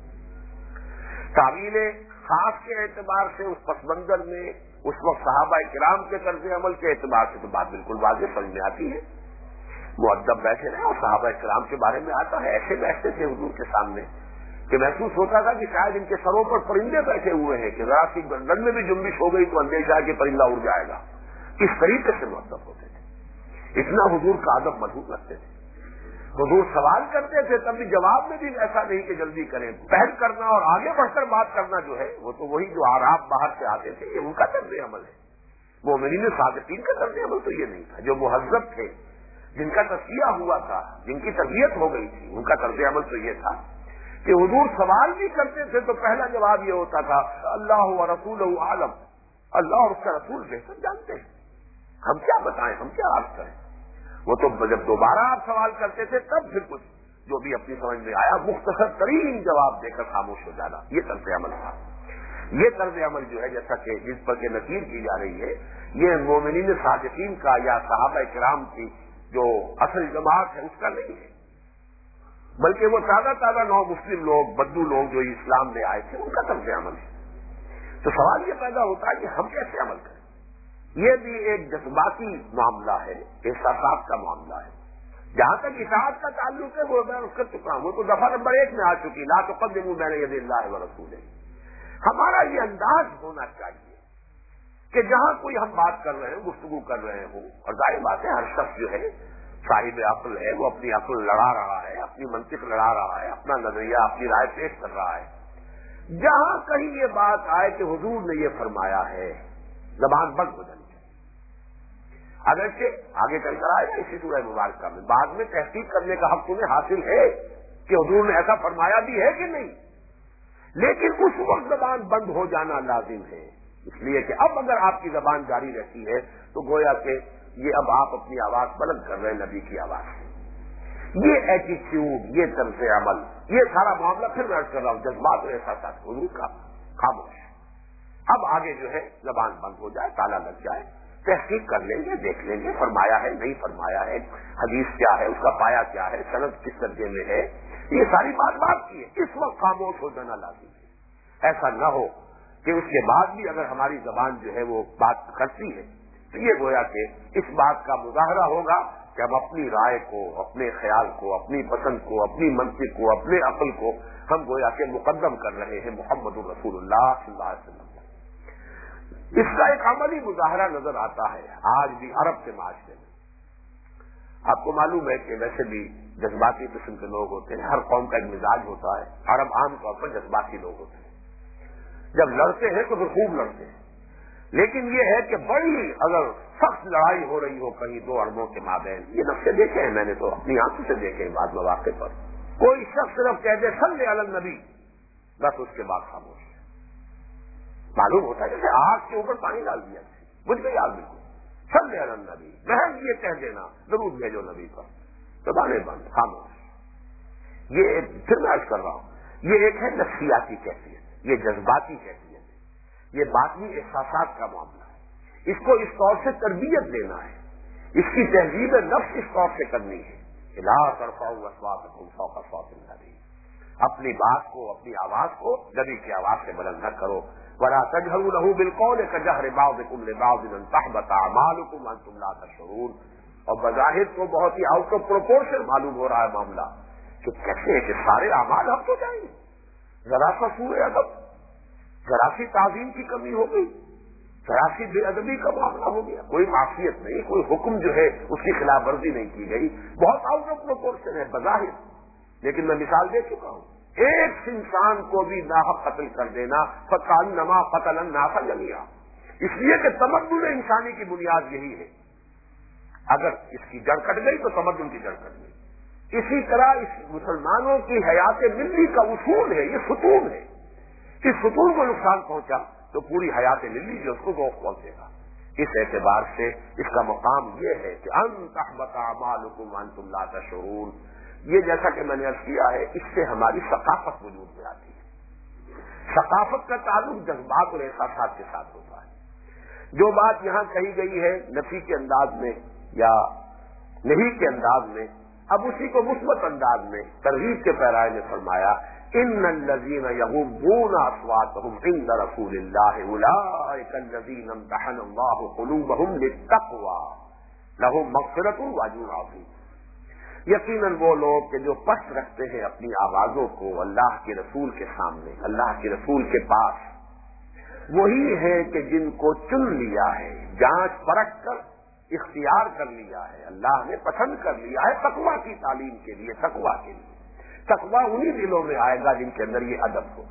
Speaker 1: تعویل خاص کے اعتبار سے اس پس منظر میں اس وقت صحابہ کرام کے طرز عمل کے اعتبار سے تو بات بالکل واضح سمجھ میں آتی ہے، مؤدب بیٹھے رہے اور صحابہ کرام کے بارے میں آتا ہے، ایسے بیٹھتے تھے حضور کے سامنے کہ محسوس ہوتا تھا کہ شاید ان کے سروں پر پرندے بیٹھے ہوئے ہیں کہ ذرا سی گردن میں بھی جنبش ہو گئی تو اندیشہ ہے کہ پرندہ اڑ جائے گا، اس طریقے سے مؤدب ہوتے تھے، اتنا حضور کا ادب مضبوط رکھتے تھے۔ حضور سوال کرتے تھے تب بھی جواب میں بھی ایسا نہیں کہ جلدی کریں، پہل کرنا اور آگے بڑھ کر بات کرنا جو ہے وہ تو وہی جو آراب باہر سے آتے تھے، یہ ان کا طرز عمل ہے۔ مومنین صادقین کا طرز عمل تو یہ نہیں تھا۔ جو مہذب تھے، جن کا تزکیہ ہوا تھا، جن کی تربیت ہو گئی تھی، ان کا طرز عمل تو یہ تھا کہ حضور سوال بھی کرتے تھے تو پہلا جواب یہ ہوتا تھا اللہ و رسول عالم، اللہ اور اس کا رسول بہتر جانتے ہیں، ہم کیا بتائیں، ہم کیا عرض کریں۔ وہ تو جب دوبارہ آپ سوال کرتے تھے تب پھر کچھ جو بھی اپنی سمجھ میں آیا مختصر ترین جواب دے کر خاموش ہو جانا، یہ طرز عمل تھا۔ یہ طرز عمل جو ہے جیسا کہ جس پر کہ نقیر کی جا رہی ہے، یہ مومنین صادقین کا یا صحابہ کرام کی جو اصل جماعت ہے اس کا نہیں ہے، بلکہ وہ تازہ نو مسلم لوگ، بدو لوگ جو اسلام میں آئے تھے ان کا طرز عمل ہے۔ تو سوال یہ پیدا ہوتا ہے کہ ہم کیسے عمل کریں۔ یہ بھی ایک جذباتی معاملہ ہے، احساسات کا معاملہ ہے۔ جہاں تک اطاعت کا تعلق ہے وہ میں اس کر چکا ہوں، وہ تو دفعہ نمبر 1 میں آ چکی، لا تقدموا بین یدی اللہ ورسولہ۔ ہمارا یہ انداز ہونا چاہیے کہ جہاں کوئی ہم بات کر رہے ہیں، گفتگو کر رہے ہوں، اور ظاہر بات ہے ہر شخص جو ہے صاحب عقل ہے، وہ اپنی عقل لڑا رہا ہے، اپنی منطق لڑا رہا ہے، اپنا نظریہ، اپنی رائے پیش کر رہا ہے۔ جہاں کہیں یہ بات آئے کہ حضور نے یہ فرمایا ہے، زبان بند ہو جانی چاہیے۔ اگرچہ آگے چل کر آئے اسی سورہ مبارکہ میں بعد میں تحقیق کرنے کا حق تمہیں حاصل ہے کہ حضور نے ایسا فرمایا بھی ہے کہ نہیں، لیکن اس وقت زبان بند ہو جانا لازم ہے، اس لیے کہ اب اگر آپ کی زبان جاری رہتی ہے تو گویا کہ یہ اب آپ اپنی آواز بلند کر رہے ہیں نبی کی آواز سے۔ یہ ایٹیٹیوڈ، یہ طرز عمل، یہ سارا معاملہ پھر میں عرض کر رہا ہوں جذبات اور احساسات حضور کا خاموش۔ اب آگے جو ہے زبان بند ہو جائے، تالا لگ جائے، تحقیق کر لیں گے، دیکھ لیں گے فرمایا ہے نہیں فرمایا ہے، حدیث کیا ہے، اس کا پایا کیا ہے، سند کس درجے میں ہے، یہ ساری بات کی ہے۔ اس وقت خاموش ہو جانا لازم ہے۔ ایسا نہ ہو کہ اس کے بعد بھی اگر ہماری زبان جو ہے وہ بات کرتی ہے تو یہ گویا کہ اس بات کا مظاہرہ ہوگا کہ ہم اپنی رائے کو، اپنے خیال کو، اپنی پسند کو، اپنی منطق کو، اپنے عقل کو ہم گویا کہ مقدم کر رہے ہیں محمد الرسول اللہ صلی اللہ علیہ وسلم۔ اس کا ایک عملی مظاہرہ نظر آتا ہے آج بھی عرب کے معاشرے میں۔ آپ کو معلوم ہے کہ ویسے بھی جذباتی قسم کے لوگ ہوتے ہیں، ہر قوم کا ایک مزاج ہوتا ہے، عرب عام طور پر جذباتی لوگ ہوتے ہیں، جب لڑتے ہیں تو پھر خوب لڑتے ہیں، لیکن یہ ہے کہ بڑی اگر سخت لڑائی ہو رہی ہو کہیں دو عربوں کے مابین، یہ نقشے دیکھے ہیں میں نے تو اپنی آنکھوں سے دیکھے ہیں بعض مواقع پر، کوئی شخص صرف کہہ دے صلی علی النبی، بس اس کے بعد خاموش۔ معلوم ہوتا ہے جیسے آگ کے اوپر پانی ڈال دیا، بجھ گئی آگ بالکل، صلی علی النبی، محض یہ کہہ دینا ضرور بھیجو نبی پر، زبانیں بند، خاموش۔ یہ پھر میں عرض کر رہا ہوں یہ ایک ہے نفسیاتی کیفیت، یہ جذباتی کیفیت ہے، یہ باطنی احساسات کا معاملہ ہے، اس کو اس طور سے تربیت دینا ہے، اس کی تہذیب نفس اس طور سے کرنی ہے۔ لا ترفعوا اصواتکم فوق صوت النبی، اپنی بات کو، اپنی آواز کو نبی کی آواز سے بلند نہ کرو۔ ولا تجهروا له بالقول كجهر بعضكم لبعض ان تحبط اعمالكم وانتم لا تشعرون۔ اور بظاہر تو بہت ہی آؤٹ آف پروپورشن معلوم ہو رہا ہے معاملہ کہ کیسے کہ سارے اعمال ہم تو جائیں گے، ذرا سا سوء ادب، ذرا سی تعظیم کی کمی ہو گئی، ذرا سی بے ادبی کا معاملہ ہو گیا، کوئی معصیت نہیں، کوئی حکم جو ہے اس کی خلاف ورزی نہیں کی گئی، بہت آؤٹ آف پروپورشن ہے بظاہر، لیکن میں مثال دے چکا ہوں، ایک انسان کو بھی ناحق قتل کر دینا فَكَأَنَّمَا قَتَلَ النَّاسَ جَمِيعًا، اس لیے کہ تمدن انسانی کی بنیاد یہی ہے، اگر اس کی جڑ کٹ گئی تو تمدن کی جڑ کٹ گئی۔ اسی طرح اس مسلمانوں کی حیات ملی کا اصول ہے، یہ ستون ہے، اس ستون کو نقصان پہنچا تو پوری حیات ملی جو اس کو ذوق پہنچے گا۔ اس اعتبار سے اس کا مقام یہ ہے کہ ان تحبط اعمالکم وانتم لا تشعرون، یہ جیسا کہ میں نے عرض کیا ہے اس سے ہماری ثقافت وجود میں آتی ہے۔ ثقافت کا تعلق جذبات اور احساسات کے ساتھ ہوتا ہے۔ جو بات یہاں کہی گئی ہے نفی کے انداز میں یا نہیں کے انداز میں، اب اسی کو مثبت انداز میں ترغیب کے پیرائے نے فرمایا ان الذين يغضون اصواتهم عند رسول الله اولئك الذين امتحن الله قلوبهم للتقوى لهم مغفرة واجر عظيم۔ یقیناً وہ لوگ کہ جو پست رکھتے ہیں اپنی آوازوں کو اللہ کے رسول کے سامنے، اللہ کے رسول کے پاس، وہی ہے کہ جن کو چن لیا ہے جانچ پرکھ کر اختیار کر لیا ہے، اللہ نے پسند کر لیا ہے تقویٰ کی تعلیم کے لیے، تقویٰ کے لیے۔ تقویٰ انہی دلوں میں آئے گا جن کے اندر یہ ادب ہو،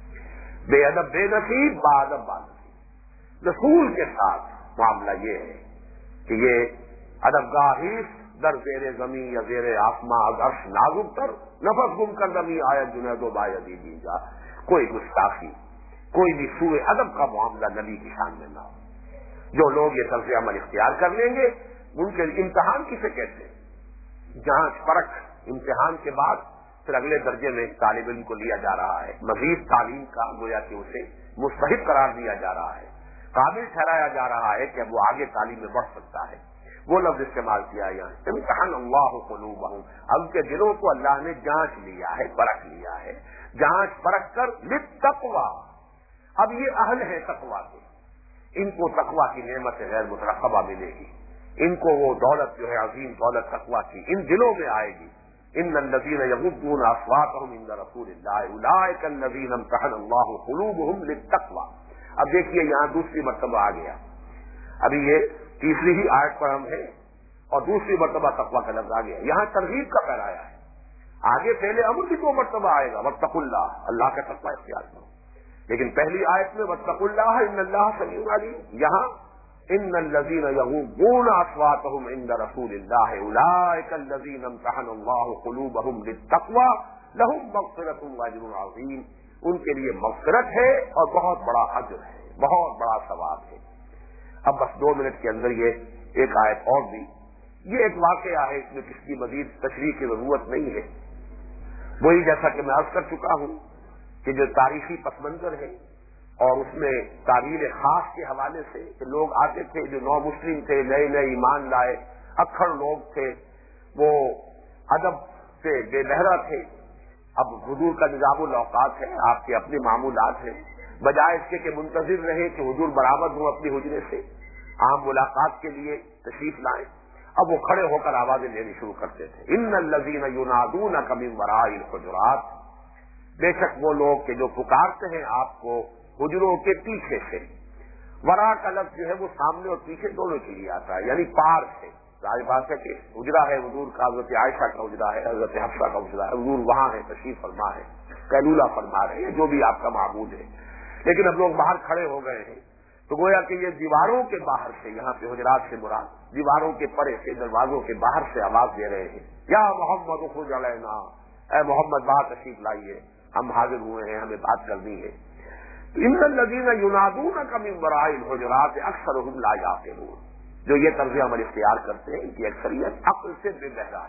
Speaker 1: بے ادب بے نصیب، با ادب با نصیب۔ رسول کے ساتھ معاملہ یہ ہے کہ یہ ادب گاہیس در زیر زمین یا زیر آسماں عرش نازک تر، نفس گم کر دمی آیت جنید و بایدی دی جا، کوئی گستاخی، کوئی بھی سوء ادب کا معاملہ نبی کی شان میں نہ ہو۔ جو لوگ یہ طرز عمل اختیار کر لیں گے ان کے امتحان کسے کہتے ہیں؟ جانچ پرکھ، امتحان کے بعد پھر اگلے درجے میں طالب علم کو لیا جا رہا ہے، مزید تعلیم کا گویا کہ اسے مستحق قرار دیا جا رہا ہے، قابل ٹھہرایا جا رہا ہے کہ اب وہ آگے تعلیم میں بڑھ سکتا ہے۔ وہ لفظ استعمال کیا یہاں، امتحان اللہ قلوبہم، اب کے دلوں کو اللہ نے جانچ لیا ہے، پرکھ لیا ہے، جانچ پرکھ کر للتقویٰ، اب یہ اہل ہے تقویٰ کے، ان کو تقویٰ کی نعمت غیر مترقبہ ملے گی، ان کو وہ دولت جو ہے عظیم دولت تقویٰ کی ان دلوں میں آئے گی۔ ان الذین یغضون اصواتهم عند رسول اللہ اولئک الذین امتحن اللہ قلوبہم للتقویٰ۔ اب دیکھیے یہاں دوسری مرتبہ آ گیا، ابھی یہ تیسری ہی آیت پر ہم ہیں اور دوسری مرتبہ تقویٰ کا لفظ آ گیا، یہاں ترغیب کا پھیلایا ہے، آگے پہلے امر بھی 2 مرتبہ آئے گا، واتقوا اللہ، اللہ کا تقویٰ اختیار کرو، لیکن پہلی آیت میں واتقوا اللہ ان اللہ سمیع علیم، یہاں ان الذین یغضون اصواتهم عند رسول اللہ اولئک الذین امتحن اللہ قلوبہم للتقویٰ لہم مغفرۃ واجر عظیم، ان کے لیے مغفرت ہے اور بہت بڑا اجر ہے، بہت بڑا ثواب ہے۔ اب بس 2 منٹ کے اندر یہ ایک آیت اور بھی، یہ ایک واقعہ ہے، اس میں کسی کی مزید تشریح کی ضرورت نہیں ہے، وہی جیسا کہ میں عرض کر چکا ہوں کہ جو تاریخی پس منظر ہے اور اس میں تعبیر خاص کے حوالے سے کہ لوگ آتے تھے جو نو مسلم تھے، نئے نئے ایمان لائے، اکھڑ لوگ تھے، وہ ادب سے بے بہرا تھے۔ اب حضور کا نظام الاوقات ہے، آپ کے اپنے معمولات ہیں، بجائے اس کے کہ منتظر رہے کہ حضور برآمد ہوں اپنی حجرے سے، عام ملاقات کے لیے تشریف لائیں، اب وہ کھڑے ہو کر آوازیں دینی شروع کرتے تھے، ان الذین ینادونک من وراء الحجرات، بے شک وہ لوگ کہ جو پکارتے ہیں آپ کو حجروں کے پیچھے سے، ورا کا لفظ جو ہے وہ سامنے اور پیچھے دونوں کے لیے آتا ہے، یعنی پار سے، ظاہر بات ہے کہ حجرہ ہے حضور کا، حضرت عائشہ کا حجرہ ہے، حضرت حفصہ کا حجرہ ہے، حضور وہاں ہے، تشریف فرما ہے، قیلولہ فرما رہے ہیں، جو بھی آپ کا معبود ہے، لیکن اب لوگ باہر کھڑے ہو گئے ہیں، تو گویا کہ یہ دیواروں کے باہر سے، یہاں پہ حجرات سے مراد دیواروں کے پرے سے، دروازوں کے باہر سے آواز دے رہے ہیں، یا محمد اخرج علینا، اے محمد باہر تشریف لائیے، ہم حاضر ہوئے ہیں، ہمیں بات کرنی ہے۔ ان الذین ینادونک من وراء الحجرات اکثرهم لا یعقلون، جو یہ طرز عمل اختیار کرتے ہیں ان کی اکثریت عقل سے بے بہرا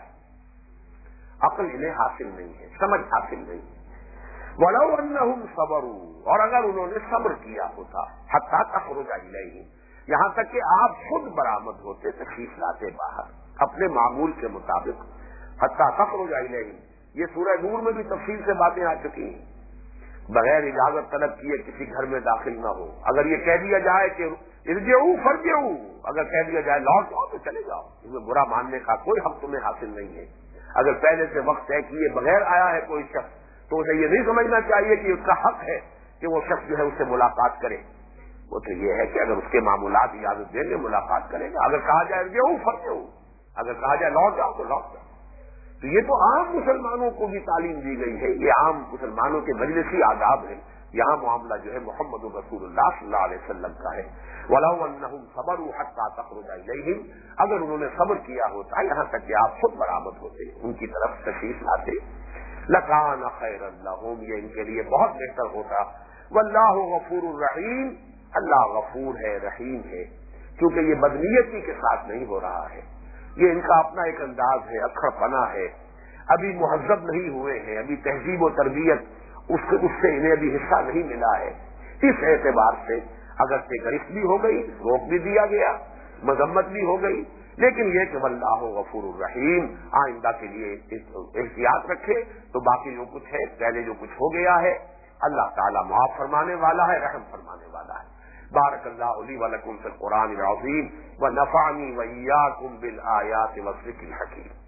Speaker 1: ہے، عقل انہیں حاصل نہیں ہے، سمجھ حاصل نہیں ہے۔ ولو انہم صبروا، اور اگر انہوں نے صبر کیا ہوتا، حتی تخرج الیہم، یہاں تک کہ آپ خود برآمد ہوتے، تشریف لاتے باہر اپنے معمول کے مطابق، حتی تخرج الیہم، یہ سورہ نور میں بھی تفصیل سے باتیں آ چکی ہیں، بغیر اجازت طلب کیے کسی گھر میں داخل نہ ہو، اگر یہ کہہ دیا جائے کہ ارجعوا فرجعوا، اگر کہہ دیا جائے لوٹ جاؤ تو چلے جاؤ، اس میں برا ماننے کا کوئی حق تمہیں حاصل نہیں ہے۔ اگر پہلے سے وقت طے کیے بغیر آیا ہے کوئی شخص تو اسے یہ نہیں سمجھنا چاہیے کہ اس کا حق ہے کہ وہ شخص جو ہے اس سے ملاقات کرے، وہ تو یہ ہے کہ اگر اس کے معمولات اجازت دیں گے ملاقات کرے گا، اگر کہا جائے ارجعوا فرجعوا، اگر کہا جائے لوٹ جاؤ تو لوٹ جاؤ۔ تو یہ تو عام مسلمانوں کو بھی تعلیم دی گئی ہے، یہ عام مسلمانوں کے مجلسی آداب ہے، یہاں معاملہ جو ہے محمد رسول اللہ صلی اللہ علیہ وسلم کا ہے۔ وَلَوْ أَنَّهُمْ صَبَرُوا حَتَّى تَخْرُجَ إِلَيْهِمْ، اگر انہوں نے صبر کیا ہوتا یہاں تک کہ آپ خود برآمد ہوتے، ان کی طرف تشریف لاتے، لَكَانَ خَيْرًا لَهُمْ، یہ ان کے لیے بہت بہتر ہوتا۔ وَاللَّهُ غَفُورٌ رَحِيمٌ، اللہ غفور ہے، رحیم ہے، کیونکہ یہ بدنیتی کے ساتھ نہیں ہو رہا ہے، یہ ان کا اپنا ایک انداز ہے، اکھڑ پنا ہے، ابھی مہذب نہیں ہوئے ہیں، ابھی تہذیب و تربیت اس سے انہیں ابھی حصہ نہیں ملا ہے، اس اعتبار سے اگر سے گرفت بھی ہو گئی، روک بھی دیا گیا، مذمت بھی ہو گئی، لیکن یہ کہ واللہ غفور الرحیم، آئندہ کے لیے احتیاط رکھے تو باقی جو کچھ ہے، پہلے جو کچھ ہو گیا ہے، اللہ تعالیٰ معاف فرمانے والا ہے، رحم فرمانے والا ہے۔ بارک اللہ لی و لکم فی القرآن العظیم و نفعنی و ایاکم بالآیات والذکر الحکیم۔